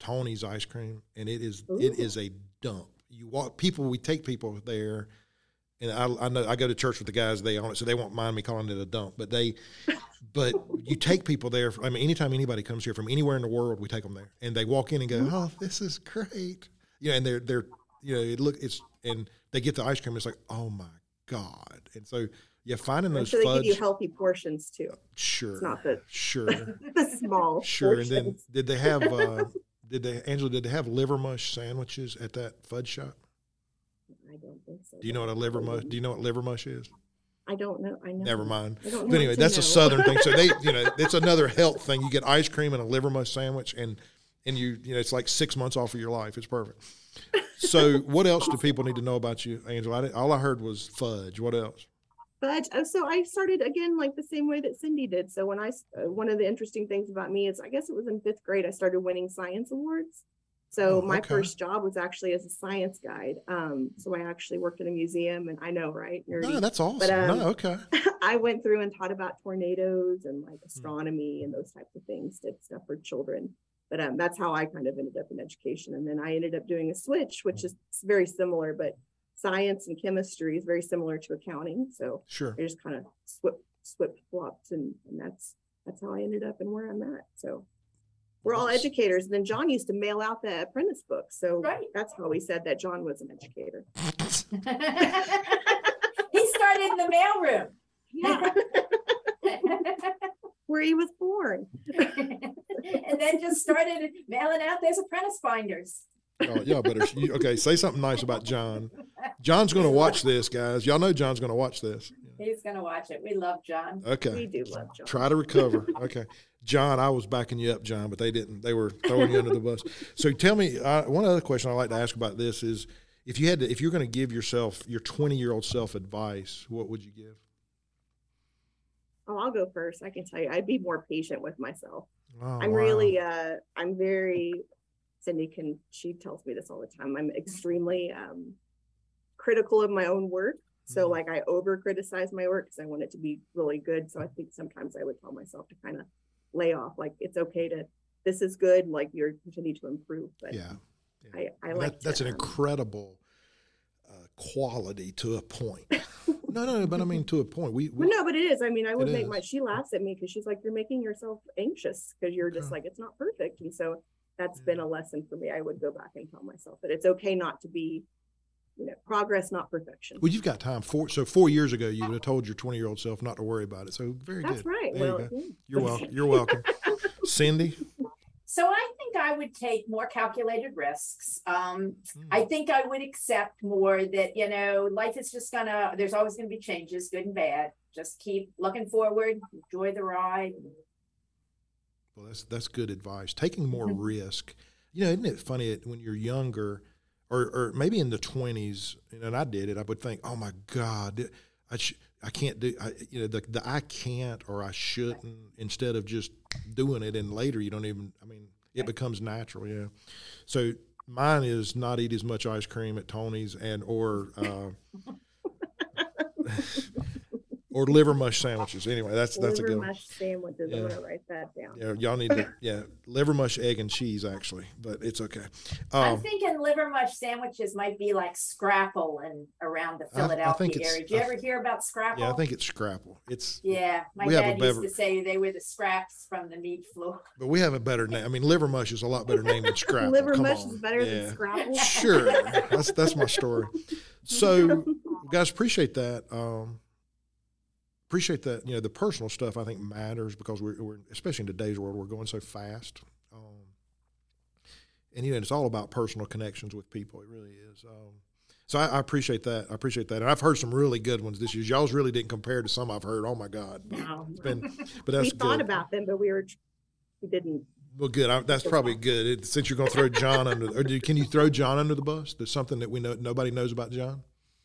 Tony's ice cream, and it is Ooh. it is a dump. You walk people, we take people there, and I, I know I go to church with the guys. They own it, so they won't mind me calling it a dump. But they, but you take people there. I mean, anytime anybody comes here from anywhere in the world, we take them there, and they walk in and go, "Oh, this is great," you know, and they're they're you know, it look it's and they get the ice cream. It's like, oh my God, and so. Yeah, finding those so they fudge. give you healthy portions too. Sure. It's not the sure. the small. Sure. Portions. And then did they have uh did they Angela, did they have liver mush sandwiches at that fudge shop? I don't think so. Do you know what a liver mush do you know what liver mush is? I don't know. I know. Never mind. I don't know But anyway, that's know. a southern thing. So they you know, it's another health thing. You get ice cream and a liver mush sandwich and and you you know, it's like six months off of your life. It's perfect. So what else do people need to know about you, Angela? I didn't, all I heard was fudge. What else? But uh, so I started again, like the same way that Cindy did. So when I, uh, one of the interesting things about me is, I guess it was in fifth grade, I started winning science awards. So Oh, my okay. first job was actually as a science guide. Um, so I actually worked in a museum, and I know, right? Nerdy. No, that's awesome. But, um, no, okay. I went through and taught about tornadoes and like astronomy and those types of things, did stuff for children. But um, that's how I kind of ended up in education. And then I ended up doing a switch, which is very similar, but science and chemistry is very similar to accounting. So Sure. I just kind of swip, swip flopped, and, and that's that's how I ended up and where I'm at. So we're all Nice. educators. And then John used to mail out the apprentice books. So Right. that's how we said that John was an educator. He started in the mailroom. Yeah. Where he was born. And then just started mailing out those apprentice binders. Oh, y'all better. You, okay, say something nice about John. John's going to watch this, guys. Y'all know John's going to watch this. He's gonna watch it. We love John. We Okay. do love John. Try to recover. Okay. John, I was backing you up, John, but they didn't. They were throwing you under the bus. So tell me, uh, one other question I'd like to ask about this is, if you had to, if you're going to give yourself, your twenty-year-old self advice, what would you give? Oh, I'll go first. I can tell you, I'd be more patient with myself. Oh, I'm wow. really, uh, I'm very, Cindy can, she tells me this all the time. I'm extremely um, critical of my own work. So Mhm. like I over criticize my work because I want it to be really good. So I think sometimes I would tell myself to kind of lay off, like it's okay to, this is good, like you're continue to improve. But Yeah. yeah. I, I And like that, that's to, an um, incredible uh, quality to a point. No, no, but I mean to a point. We, we Well, no, but it is. I mean, I would It make is. my, she laughs at me because she's like, you're making yourself anxious because you're just Okay. like, it's not perfect. And so that's Yeah. been a lesson for me. I would go back and tell myself that it's okay not to be, you know, progress, not perfection. Well, you've got time. Four, so four years ago, you would have told your twenty-year-old self not to worry about it. So very That's good. right. There you Well, go. yeah. You're welcome. You're welcome. Cindy? So I think I would take more calculated risks. Um, Hmm. I think I would accept more that, you know, life is just gonna, there's always gonna be changes, good and bad. Just keep looking forward, enjoy the ride. Well, that's that's good advice. Taking more Mm-hmm. risk. You know, isn't it funny that when you're younger, or or maybe in the twenties, and I did it, I would think, oh my God, I sh- I can't do. I, you know, the the I can't or I shouldn't, instead of just doing it, and later you don't even. I mean, it becomes natural. Yeah. So mine is not eat as much ice cream at Tony's, and or. Uh, Or liver mush sandwiches. Anyway, that's that's a Liver good one. mush sandwiches. I'm Yeah. gonna write that down. Yeah, y'all need to, yeah, liver mush, egg, and cheese, actually, but it's okay. I'm Um, thinking liver mush sandwiches might be like Scrapple and around the I- I Philadelphia think it's- area. Did you I ever th- hear about Scrapple? yeah, I think it's Scrapple. It's, Yeah, my We have a dad used bever- to say they were the scraps from the meat floor. but we have a better name. I mean, liver mush is a lot better name than Scrapple. Liver Come mush on. is better Yeah. than Scrabble. Sure, that's that's my story. So, guys, appreciate that. Um, appreciate that. You know, the personal stuff I think matters because we're, we're especially in today's world, we're going so fast. Um, and you know, it's all about personal connections with people. It really is. Um, so I, I appreciate that. I appreciate that. And I've heard some really good ones this year. Y'all's really didn't compare to some I've heard. Oh my God, No. it's been. But We that's thought good. about them, but we were, we didn't. Well, good. I, that's probably good. It, since you're going to throw John under, or do, can you throw John under the bus? There's something that we know nobody knows about John.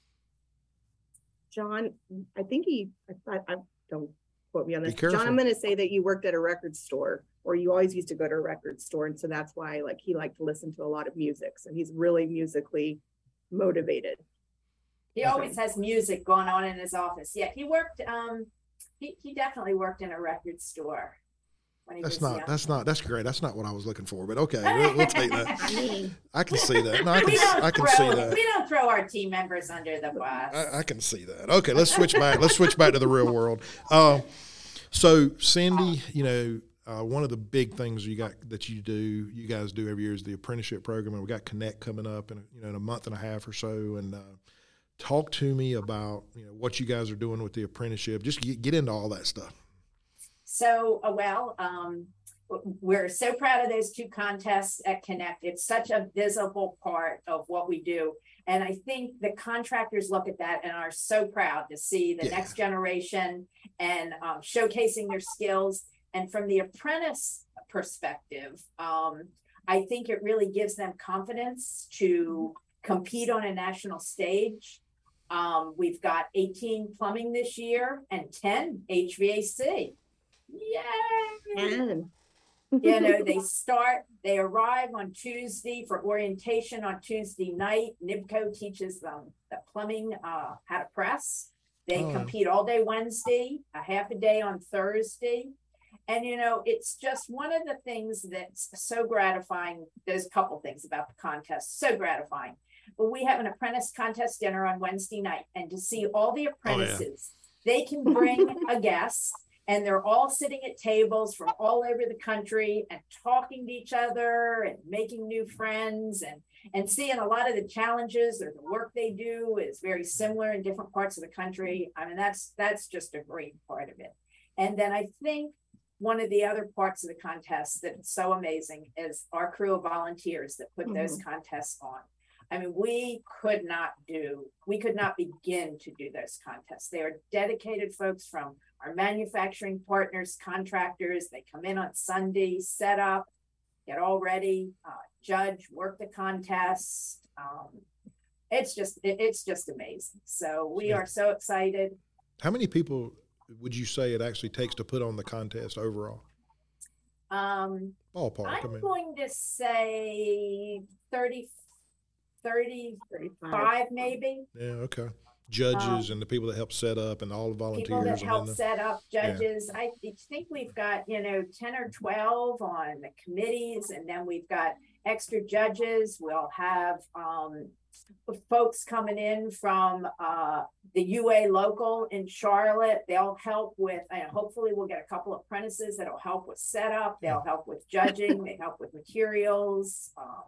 John, I think he, I, I, I don't quote me on Be this. John, careful. I'm going to say that you worked at a record store, or you always used to go to a record store. And so that's why like he liked to listen to a lot of music. So he's really musically motivated. He always has music going on in his office. Yeah, he worked, um, he, he definitely worked in a record store. when he That's was not, young. that's not, that's great. That's not what I was looking for, but okay, we'll, we'll take that. I mean, I can see that. No, I We can, don't I can throw- see that. We don't throw our team members under the bus. I, I can see that. Okay, let's switch back. Let's switch back to the real world. Uh, so, Cindy, you know, uh, one of the big things you got that you do, you guys do every year is the apprenticeship program, and we got Connect coming up in you know in a month and a half or so. And uh, talk to me about you know what you guys are doing with the apprenticeship. Just get, get into all that stuff. So, uh, well, um, w- we're so proud of those two contests at Connect. It's such a visible part of what we do. And I think the contractors look at that and are so proud to see the Yeah. next generation and um, showcasing their skills. And from the apprentice perspective, um, I think it really gives them confidence to compete on a national stage. Um, we've got eighteen plumbing this year and ten H V A C. Yay! and You know, they start, they arrive on Tuesday for orientation on Tuesday night. NIBCO teaches them the plumbing, uh, how to press. They Oh. compete all day Wednesday, a half a day on Thursday. And, you know, it's just one of the things that's so gratifying. There's a couple things about the contest, so gratifying. But we have an apprentice contest dinner on Wednesday night, and to see all the apprentices, they can bring a guest. And they're all sitting at tables from all over the country and talking to each other and making new friends and, and seeing a lot of the challenges or the work they do is very similar in different parts of the country. I mean, that's, that's just a great part of it. And then I think one of the other parts of the contest that's so amazing is our crew of volunteers that put those contests on. I mean, we could not do, we could not begin to do those contests. They are dedicated folks from our manufacturing partners, contractors. They come in on Sunday, set up, get all ready, uh, judge, work the contest. Um, it's just, it, it's just amazing. So we Yeah. are so excited. How many people would you say it actually takes to put on the contest overall? Um, Ballpark. I I'm mean, going to say thirty, thirty-five thirty-five. maybe. yeah, okay. Judges Um, and the people that help set up and all the volunteers. People that and then help the, set up judges. I think we've got, you know, ten or twelve on the committees, and then we've got extra judges. We'll have um, folks coming in from uh, the U A local in Charlotte. They'll help with, and hopefully we'll get a couple of apprentices that'll help with setup. They'll help with judging. They help with materials. Um,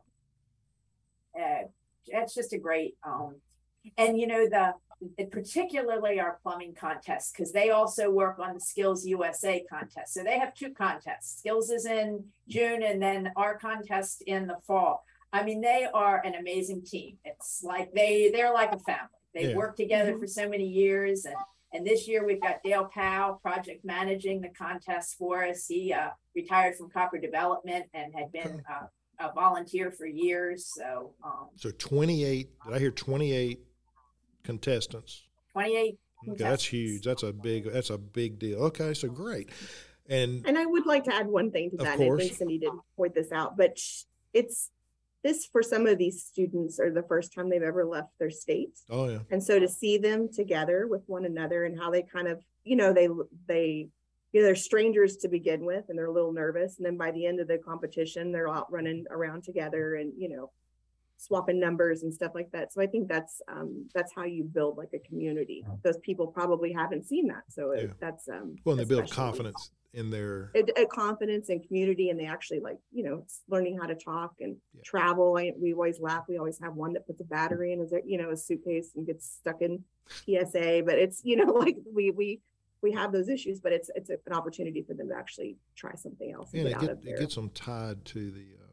uh, it's just a great, um, and you know, the, particularly our plumbing contests, because they also work on the Skills U S A contest. So they have two contests. Skills is in June, and then our contest in the fall. I mean, they are an amazing team. It's like they they're like a family. They Yeah. work together for so many years, and and this year we've got Dale Powell project managing the contest for us. He uh, retired from Copper Development and had been uh, a volunteer for years. So um, so twenty-eight, did I hear twenty-eight contestants? twenty-eight. Okay, that's huge. That's a big, that's a big deal. Okay, so great. And And I would like to add one thing to Of that. and I course. think Cindy did point this out, but sh- it's this for some of these students are the first time they've ever left their state. oh yeah, And so to see them together with one another and how they kind of, you know, they, they, you know, they're strangers to begin with and they're a little nervous. And then by the end of the competition, they're out running around together and, you know, swapping numbers and stuff like that. So I think that's, um, that's how you build like a community. Those people probably haven't seen that. So it, Yeah. that's, um, well, and they build especially- confidence in their, a, a confidence and community, and they actually like, you know, s- learning how to talk and Yeah. travel. I, we always laugh. We always have one that puts a battery in his, you know, a suitcase and gets stuck in T S A, but it's, you know, like we, we, we have those issues, but it's, it's a- an opportunity for them to actually try something else and and get it, out get, of it there. gets them tied to the, uh,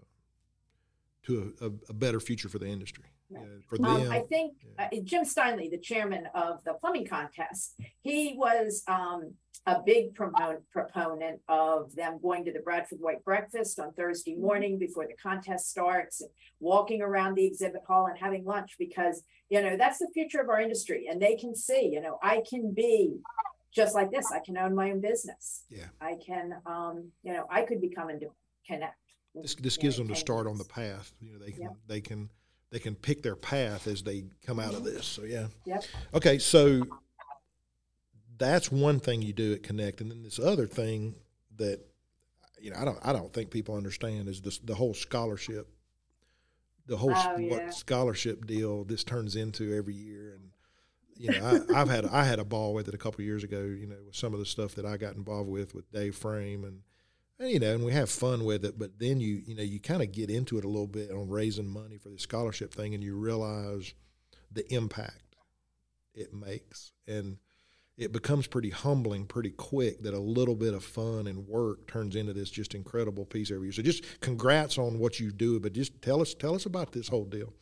to a, a, a better future for the industry. Right. Yeah, for Um, them. I think uh, Jim Steinley, the chairman of the plumbing contest, he was um, a big promote, proponent of them going to the Bradford White Breakfast on Thursday morning before the contest starts, and walking around the exhibit hall and having lunch, because, you know, that's the future of our industry. And they can see, you know, I can be just like this. I can own my own business. Yeah. I can, um, you know, I could become into Connect. This, this you gives know, them to ten start on years. the path. You know, they can, Yep. they can, they can pick their path as they come out of this. So yeah. Yep. Okay, so that's one thing you do at Connect, and then this other thing that you know, I don't, I don't think people understand is this, the whole scholarship, the whole Oh, what yeah. scholarship deal this turns into every year. And, you know, I, I've had, I had a ball with it a couple of years ago, you know, with some of the stuff that I got involved with, with Dave Frame and, and, you know, and we have fun with it, but then you, you know, you kind of get into it a little bit on raising money for the scholarship thing, and you realize the impact it makes. And it becomes pretty humbling pretty quick that a little bit of fun and work turns into this just incredible piece every year. So just congrats on what you do, but just tell us, tell us about this whole deal.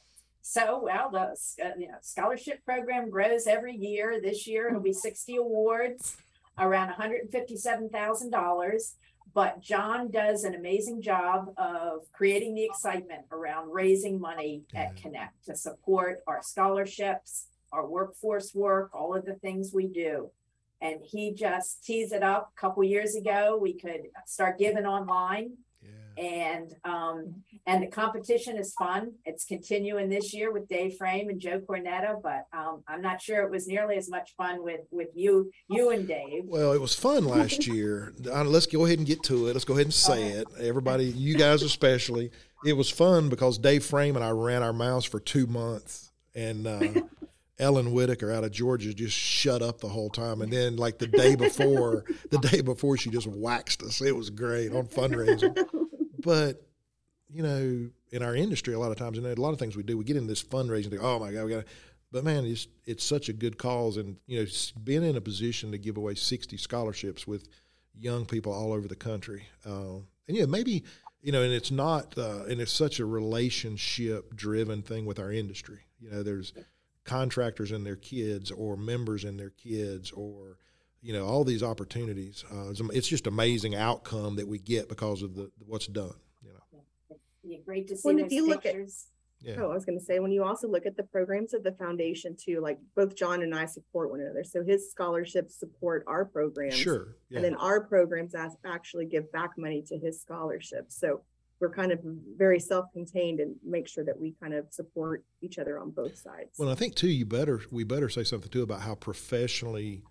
So, well, the uh, you know, scholarship program grows every year. This year it'll be sixty awards, around one hundred fifty-seven thousand dollars. But John does an amazing job of creating the excitement around raising money Yeah. at Connect to support our scholarships, our workforce work, all of the things we do. And he just tees it up. A couple years ago, we could start giving online. Yeah. And um, and the competition is fun. It's continuing this year with Dave Frame and Joe Cornetta, but um, I'm not sure it was nearly as much fun with with you, you and Dave. Well, it was fun last year. Uh, Let's go ahead and get to it. Let's go ahead and say Okay. it. Everybody, you guys especially. It was fun because Dave Frame and I ran our mouths for two months, and uh, Ellen Whitaker out of Georgia just shut up the whole time. And then, like the day before, the day before, she just waxed us. It was great on fundraising. But you know, in our industry, a lot of times, and a lot of things we do, we get in this fundraising thing. Oh my God, we got. But man, it's it's such a good cause, and you know, being in a position to give away sixty scholarships with young people all over the country, uh, and yeah, maybe you know, and it's not, uh, and it's such a relationship-driven thing with our industry. You know, there's contractors and their kids, or members and their kids, or you know, all these opportunities. Uh, it's, it's just amazing outcome that we get because of the what's done. You know, Yeah, great to see Well, those if you look at- pictures. yeah, Oh, I was going to say, when you also look at the programs of the foundation too, like both John and I support one another. So his scholarships support our programs. sure, yeah. And then our programs as actually give back money to his scholarships. So we're kind of very self-contained and make sure that we kind of support each other on both sides. Well, I think too, you better we better say something too about how professionally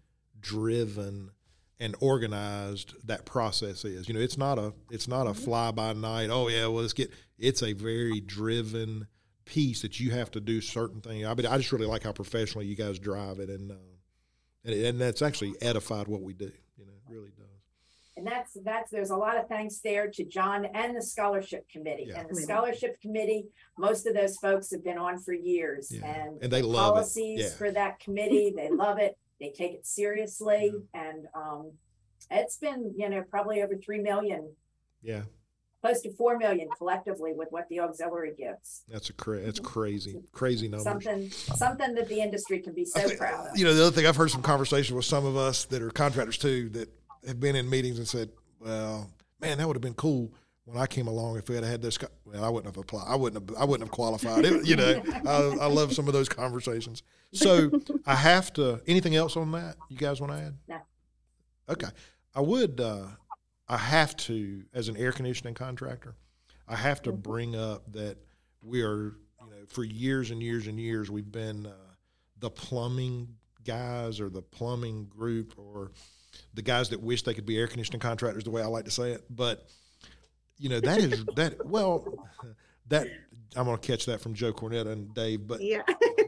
driven and organized that process is. You know, it's not a it's not a fly by night. Oh yeah, well let's get. It's a very driven piece that you have to do certain things. I mean, I just really like how professionally you guys drive it, and uh, and, and that's actually edified what we do. You know, it really does. And that's, that's, there's a lot of thanks there to John and the scholarship committee. Yeah. And the scholarship committee, most of those folks have been on for years. Yeah. And, And they the love it. policies Yeah. for that committee, they love it. They take it seriously. And um, it's been, you know, probably over three million, Yeah, close to four million collectively with what the auxiliary gives. that's a cra- that's crazy, crazy numbers. Something, something that the industry can be I so think, proud of. You know, the other thing, I've heard some conversations with some of us that are contractors too that have been in meetings and said, well, man, that would have been cool when I came along if we had had this. Co-. Well, I wouldn't have applied. I wouldn't have, I wouldn't have qualified. It, you know, I, I love some of those conversations. So I have to, anything else on that you guys want to add? No. Okay. I would, uh, I have to, as an air conditioning contractor, I have to bring up that we are, you know, for years and years and years, we've been uh, the plumbing guys or the plumbing group or the guys that wish they could be air conditioning contractors, the way I like to say it. But, you know, that is, that, well, that, I'm going to catch that from Joe Cornetta and Dave, but, Yeah.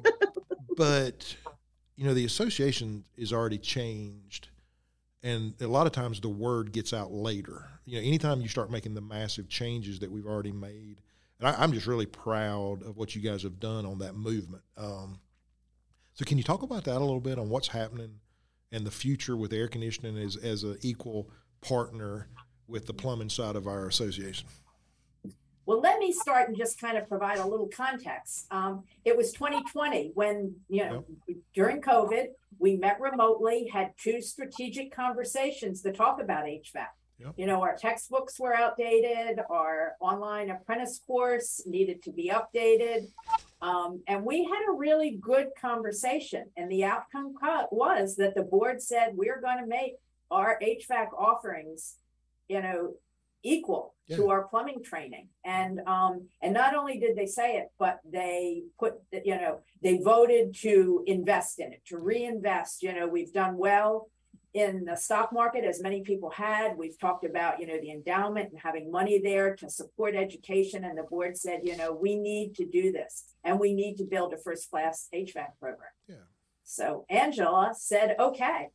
but, you know, the association is already changed. And a lot of times the word gets out later. You know, anytime you start making the massive changes that we've already made, and I, I'm just really proud of what you guys have done on that movement. Um, so can you talk about that a little bit on what's happening and the future with air conditioning as, as an equal partner with the plumbing side of our association? Well, let me start and just kind of provide a little context. Um, it was twenty twenty when, you know, during COVID, we met remotely, had two strategic conversations to talk about H V A C. Yep. You know, our textbooks were outdated, our online apprentice course needed to be updated. Um, and we had a really good conversation. And the outcome co- was that the board said, we're going to make our H V A C offerings, you know, equal Yeah. to our plumbing training. And um, and not only did they say it, but they put, you know, they voted to invest in it, to reinvest. You know, we've done well in the stock market, as many people had. We've talked about, you know, the endowment and having money there to support education. And the board said, you know, we need to do this and we need to build a first class H V A C program. Yeah. So Angela said, okay.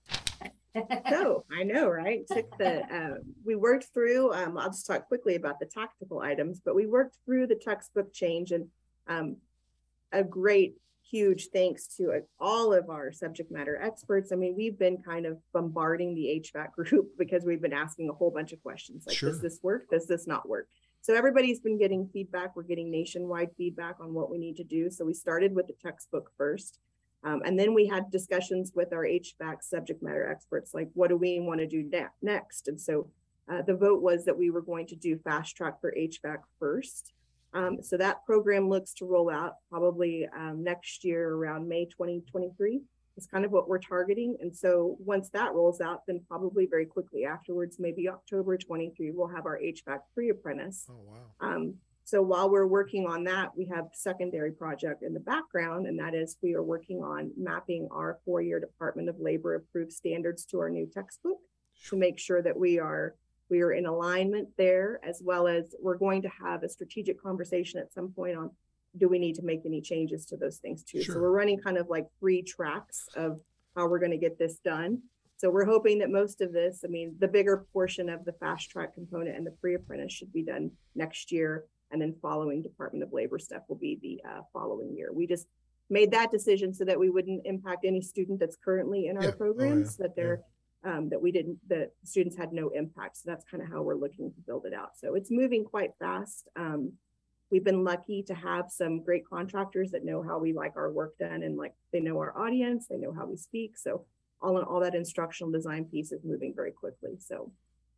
So I know, right? Took the, uh, we worked through, um, I'll just talk quickly about the tactical items, but we worked through the textbook change, and um, a great, huge thanks to uh, all of our subject matter experts. I mean, we've been kind of bombarding the H V A C group because we've been asking a whole bunch of questions like, Sure. does this work? Does this not work? So everybody's been getting feedback. We're getting nationwide feedback on what we need to do. So we started with the textbook first. Um, and then we had discussions with our H V A C subject matter experts, like, what do we want to do ne- next? And so uh, the vote was that we were going to do fast track for H V A C first. Um, so that program looks to roll out probably um, next year around May twenty twenty-three is kind of what we're targeting. And so once that rolls out, then probably very quickly afterwards, maybe October twenty-three, we'll have our H V A C pre-apprentice. Oh, wow. Um, so while we're working on that, we have secondary project in the background, and that is we are working on mapping our four-year Department of Labor approved standards to our new textbook to make sure that we are we are in alignment there, as well as we're going to have a strategic conversation at some point on, do we need to make any changes to those things too? Sure. So we're running kind of like three tracks of how we're going to get this done. So we're hoping that most of this, I mean, the bigger portion of the fast track component and the pre-apprentice should be done next year. And then following Department of Labor stuff will be the uh, following year. We just made that decision so that we wouldn't impact any student that's currently in our Yeah. Oh, programs, yeah. that they're, um, that we didn't, that students had no impact. So that's kind of how we're looking to build it out. So it's moving quite fast. Um, we've been lucky to have some great contractors that know how we like our work done, and like they know our audience, they know how we speak. So all in all, that instructional design piece is moving very quickly. So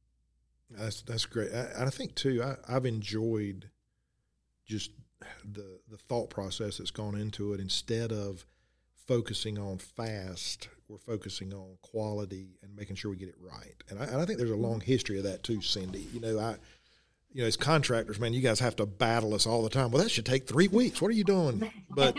That's that's great. I, I think too, I, I've enjoyed just the the thought process that's gone into it. Instead of focusing on fast, we're focusing on quality and making sure we get it right. And I, and I think there's a long history of that too, Cindy. You know, I, you know, as contractors, man, you guys have to battle us all the time. Well, that should take three weeks. What are you doing? But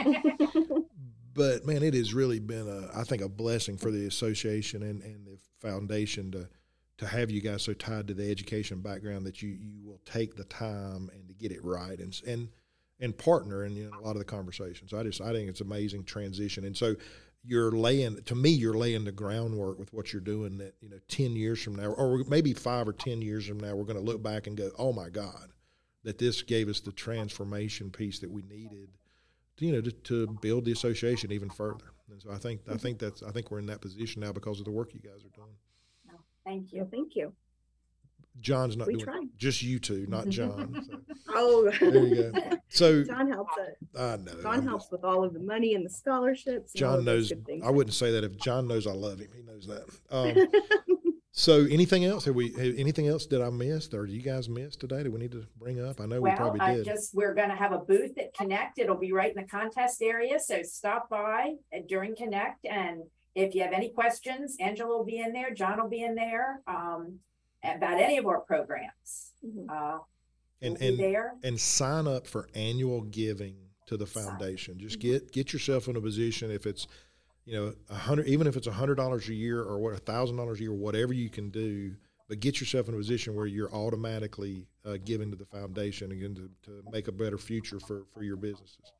but man, it has really been a, I think, a blessing for the association and, and the foundation to to have you guys so tied to the education background that you, you will take the time and to get it right and and and partner in, you know, a lot of the conversations. I just I think it's amazing transition. And so you're laying, to me, you're laying the groundwork with what you're doing that, you know, ten years from now, or maybe five or ten years from now, we're going to look back and go, oh my God, that this gave us the transformation piece that we needed to, you know, to, to build the association even further. And so I think I think that's I think we're in that position now because of the work you guys are doing. Thank you. yeah, thank you. John's not We doing tried. just you two, not John. So, Oh, there you go. So John helps us. I know. John I'm helps just- with all of the money and the scholarships. and all John of those knows. good things. I wouldn't say that if John knows I love him. He knows that. Um, so anything else? Have we? Have anything else did I miss, or do you guys miss today? Do we need to bring up? I know we Well, probably I did. just, we're gonna have a booth at Connect. It'll be right in the contest area, so stop by uh, during Connect, and if you have any questions, Angela will be in there, John will be in there, um, about any of our programs. Mhm. Uh, and we'll be and there. and sign up for annual giving to the Sign. foundation. Just get get yourself in a position. If it's, you know, a hundred, even if it's a hundred dollars a year or what, a thousand dollars a year, whatever you can do, but get yourself in a position where you're automatically uh, giving to the foundation again to, to make a better future for for your businesses.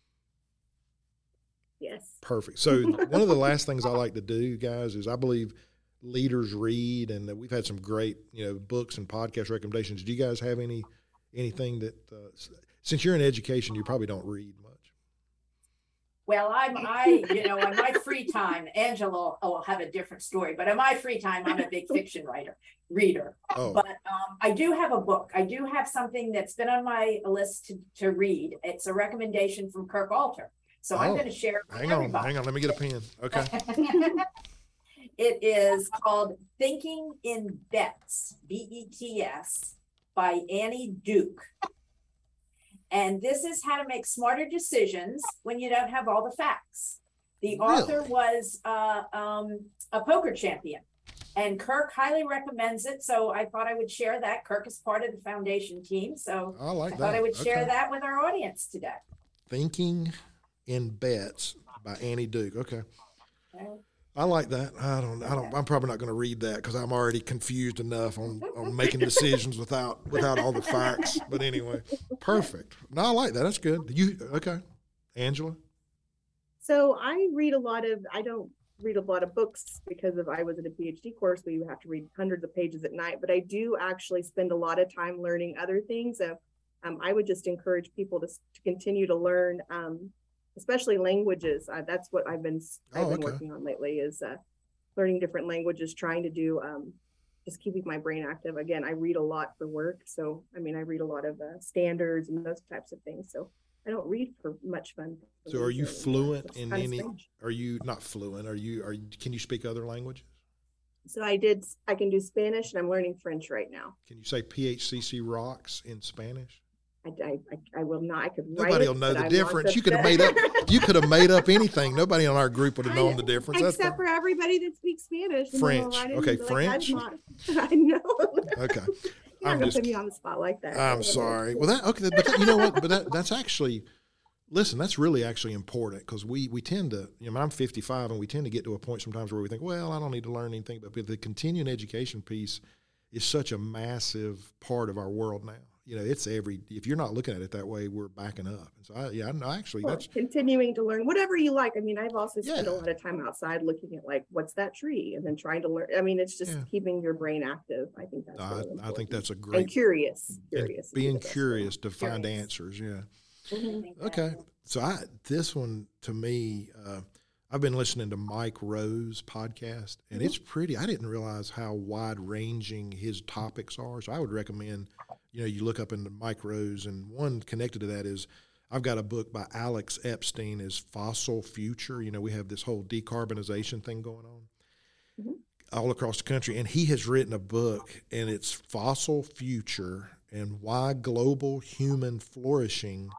Yes. Perfect. So one of the last things I like to do, guys, is I believe leaders read, and that we've had some great, you know, books and podcast recommendations. Do you guys have any anything that, uh, since you're in education, you probably don't read much? Well, I'm, I, you know, in my free time, Angela will have a different story, but in my free time, I'm a big fiction writer, reader. Oh, But um, I do have a book. I do have something that's been on my list to, to read. It's a recommendation from Kirk Alter. So I'm Oh, going to share it with hang on, everybody. hang on. Let me get a pen. Okay. It is called Thinking in Bets, B E T S, by Annie Duke. And this is how to make smarter decisions when you don't have all the facts. The author Really? was uh, um, a poker champion, and Kirk highly recommends it. So I thought I would share that. Kirk is part of the foundation team. So I like I that. thought I would share Okay. that with our audience today. Thinking in Bets by Annie Duke. Okay. I like that. I don't. I don't. I'm probably not going to read that because I'm already confused enough on, on making decisions without without all the facts. But anyway, perfect. No, I like that. That's good. You okay, Angela? So I read a lot of. I don't read a lot of books because of I was in a PhD course where you have to read hundreds of pages at night. But I do actually spend a lot of time learning other things. So um, I would just encourage people to to continue to learn. Um, especially languages. Uh, that's what I've been I've Oh, been okay. working on lately is uh, learning different languages, trying to do um, just keeping my brain active. Again, I read a lot for work. So, I mean, I read a lot of uh, standards and those types of things. So I don't read for much fun. So, are you So, fluent it's in kind of any? strange. Are you not fluent? Are you? Are you, can you speak other languages? So I did, I can do Spanish and I'm learning French right now. Can you say P H C C rocks in Spanish? I, I, I- I will not, I could write Nobody it, will know but the I'm not difference. the You could have best. made up. You could have made up anything. Nobody on our group would have known the difference. That's Except for everybody that speaks Spanish. and then I'll French. write it Okay, and be like, French. I'm not- I know. okay. You're I'm not gonna just put me on the spot like that. I'm sorry. Well, that okay, but that, you know what? But that, that's actually, listen, that's really actually important because we we tend to. You know, I'm fifty-five, and we tend to get to a point sometimes where we think, well, I don't need to learn anything. But the continuing education piece is such a massive part of our world now. You know, it's every. If you're not looking at it that way, we're backing up. And so, I, yeah, I know actually Well, that's continuing to learn whatever you like. I mean, I've also spent Yeah. a lot of time outside looking at like, what's that tree? And then trying to learn. I mean, it's just Yeah. keeping your brain active. I think that's I, really I think important. that's a And great curious. and Curious. would be being the best curious to find Curious. answers. Yeah. word. Mhm. Okay. So I this one to me, uh, I've been listening to Mike Rose podcast, and Mhm. it's pretty. I didn't realize how wide ranging his topics are. So I would recommend, you know, you look up into Mike Rose, and one connected to that is I've got a book by Alex Epstein, is Fossil Future. You know, we have this whole decarbonization thing going on Mhm. all across the country, and he has written a book, and it's Fossil Future and Why Global Human Flourishing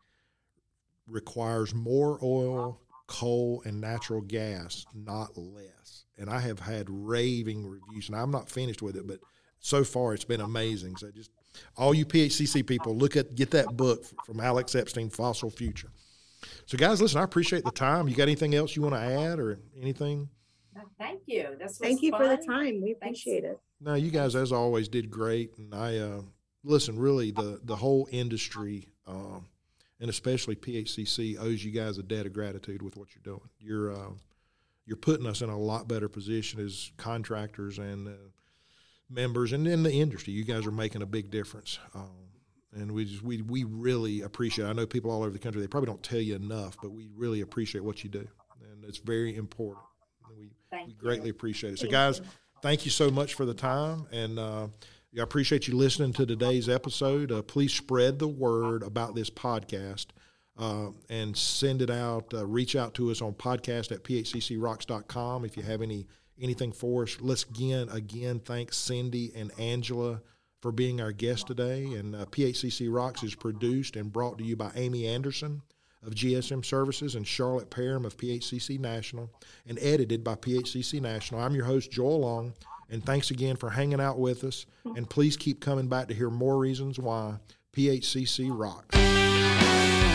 requires more oil, coal, and natural gas, not less. And I have had raving reviews, and I'm not finished with it, but so far it's been amazing. So just all you P H C C people, look at get that book from Alex Epstein, Fossil Future. So guys, listen, I appreciate the time. You got anything else you want to add or anything? Thank you. This was Thank you for the fun. time. We Thanks. appreciate it. No, you guys, as always, did great. And I uh, listen. Really, the the whole industry, um, and especially P H C C, owes you guys a debt of gratitude with what you're doing. You're uh, you're putting us in a lot better position as contractors and uh, members, and in the industry. You guys are making a big difference, um, and we just we we really appreciate it. I know people all over the country, they probably don't tell you enough, but we really appreciate what you do, and it's very important. And we Thank we you. greatly appreciate it. So, Thank guys, you. thank you so much for the time, and uh, I appreciate you listening to today's episode. Uh, please spread the word about this podcast uh, and send it out. Uh, reach out to us on podcast at p h c c rocks dot com if you have any anything for us. Let's again, again, thank Cindy and Angela for being our guest today. And uh, P H C C Rocks is produced and brought to you by Amy Anderson of G S M Services and Charlotte Parham of P H C C National, and edited by P H C C National. I'm your host, Joel Long, and thanks again for hanging out with us. And please keep coming back to hear more reasons why P H C C rocks.